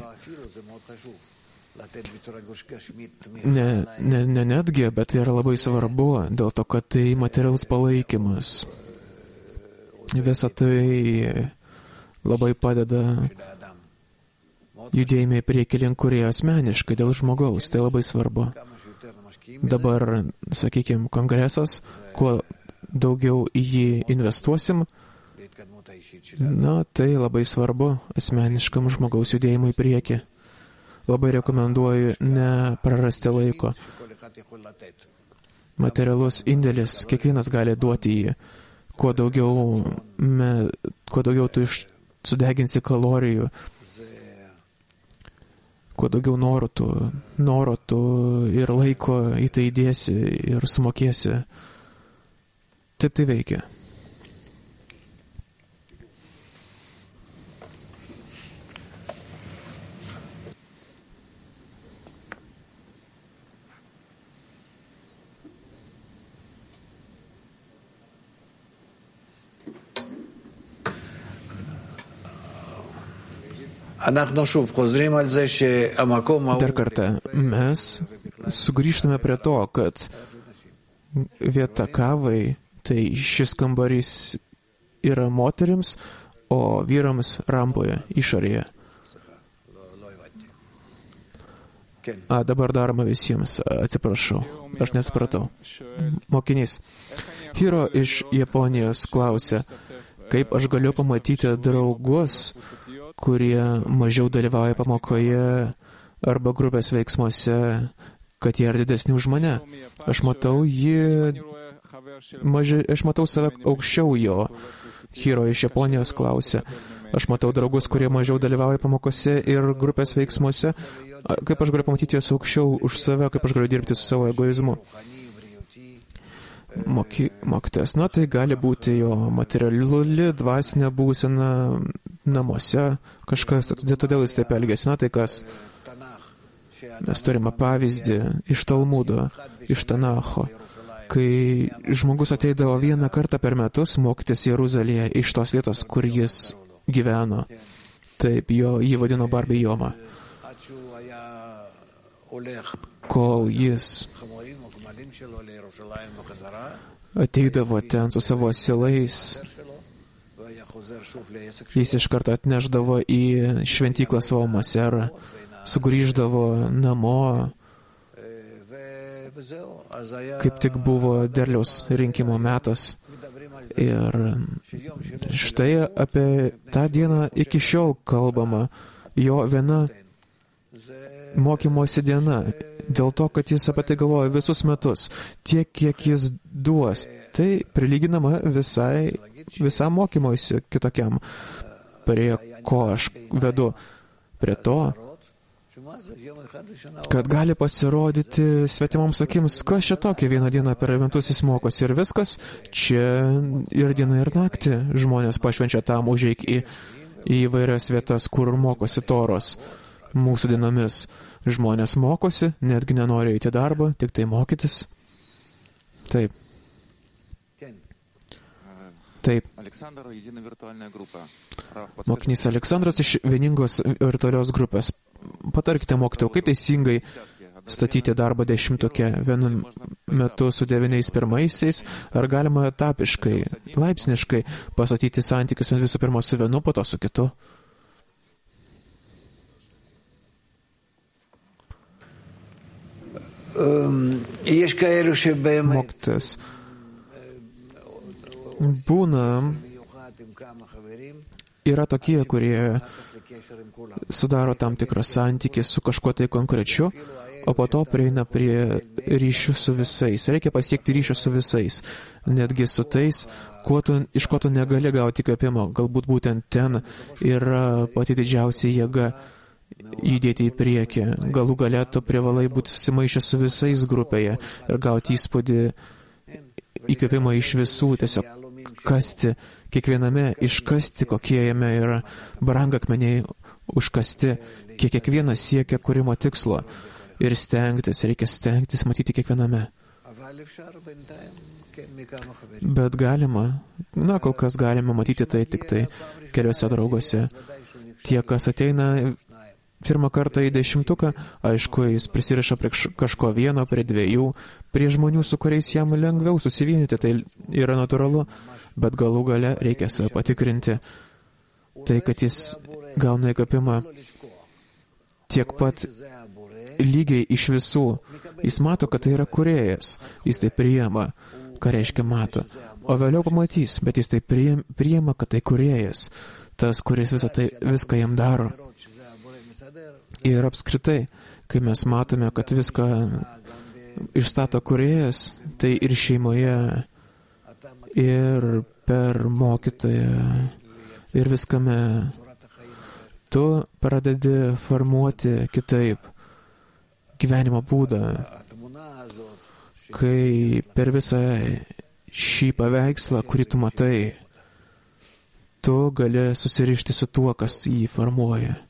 Ne netgi, bet tai yra labai svarbu, dėl to, kad tai materialus palaikymas. Visa tai labai padeda judėjimai prieki link kūrėjo asmeniškai dėl žmogaus. Tai labai svarbu. Dabar, sakykime, kongresas, kuo daugiau į jį investuosim, na, tai labai svarbu asmeniškam žmogaus judėjimui prieki. Labai rekomenduoju neprarasti laiko. Materialus indėlis, kiekvienas gali duoti jį. Kuo daugiau tu sudeginsi kalorijų, kuo daugiau noro tu ir laiko į tai įdėsi ir sumokėsi. Taip tai veikia. Dar kartą, mes sugrįžtame prie to, kad vieta kavai, tai šis kambarys yra moterims, o vyrams rampoje, išorėje. Dabar daroma visiems, atsiprašau, aš nesupratau. Mokinys, Hiro iš Japonijos klausia, kaip aš galiu pamatyti draugus, kurie mažiau dalyvauja pamokoje arba grupės veiksmuose, kad jie yra didesni už mane. Aš matau save aukščiau jo. Hiro iš Japonijos klausia. Aš matau draugus, kurie mažiau dalyvauja pamokose ir grupės veiksmuose. Kaip aš galiu pamatyti juos aukščiau už save, kaip aš galiu dirbti su savo egoizmu. Mokytojas, tai gali būti jo materiali, dvasinė būsena namuose, kažkas, todėl jis taip elgėsi. Tai kas? Mes turime pavyzdį iš Talmudo, iš Tanacho, kai žmogus ateidavo vieną kartą per metus mokytis Jeruzalėje iš tos vietos, kur jis gyveno. Taip, jį vadino Barbi Joma. Kol jis ateidavo ten su savo asilais, jis iš karto atneždavo į šventyklą savo maserą, sugrįždavo namo, kaip tik buvo derliaus rinkimo metas. Ir štai apie tą dieną iki šiol kalbama, jo viena mokymosi diena, dėl to, kad jis apie tai galvoja visus metus, tiek, kiek jis duos. Tai prilyginama visam mokymosi kitokiam, prie ko aš vedu, prie to, kad gali pasirodyti svetimoms akims, kas čia tokia vieną dieną per metus jis mokosi ir viskas, čia ir dieną ir naktį žmonės pašvenčia tam, užeik į įvairias vietas, kur mokosi Toros. Mūsų dienomis žmonės mokosi, netgi nenori eiti darbą, tik tai mokytis. Taip. Mokinys Aleksandras iš vieningos virtualios grupės. Patarkite mokytojau, kaip teisingai statyti darbą 10-tuke vienu metu su 9 pirmaisiais, ar galima etapiškai, laipsniškai pastatyti santykius visų pirma su vienu, po to su kitu? Mokytojas. Yra tokie, kurie sudaro tam tikrą santykį su kažkuo tai konkrečiu, o po to prieina prie ryšių su visais. Reikia pasiekti ryšių su visais, netgi su tais, iš ko tu negali gauti įkvėpimo. Galbūt būtent ten yra pati didžiausia jėga judėti į priekį. Galų gale tu privalai būti susimaišęs su visais grupėje ir gauti įkvėpimą iš visų, tiesiog kasti kiekviename, iškasti, kokie jame yra brangakmeniai užkasti, kiekvienas siekia kūrimo tikslo ir reikia stengtis matyti kiekviename. Bet galima, kol kas galima matyti tai tik tai keliuose drauguose. Tie, kas ateina pirmą kartą į 10-tuką, aišku, jis prisiriša prie kažko vieno, prie 2, prie žmonių, su kuriais jam lengviau susivienyti, tai yra natūralu, bet galų gale reikia save patikrinti. Tai, kad jis gauna įkvėpimą tiek pat lygiai iš visų. Jis mato, kad tai yra kūrėjas, jis tai priima, ką reiškia mato, o vėliau pamatys, bet jis tai priima, kad tai kūrėjas, tas, kuris viską jam daro. Ir apskritai, kai mes matome, kad viską išstato kūrėjas, tai ir šeimoje, ir per mokytoją, ir viskame, tu pradedi formuoti kitaip gyvenimo būdą, kai per visą šį paveikslą, kurį tu matai, tu gali susirišti su tuo, kas jį formuoja.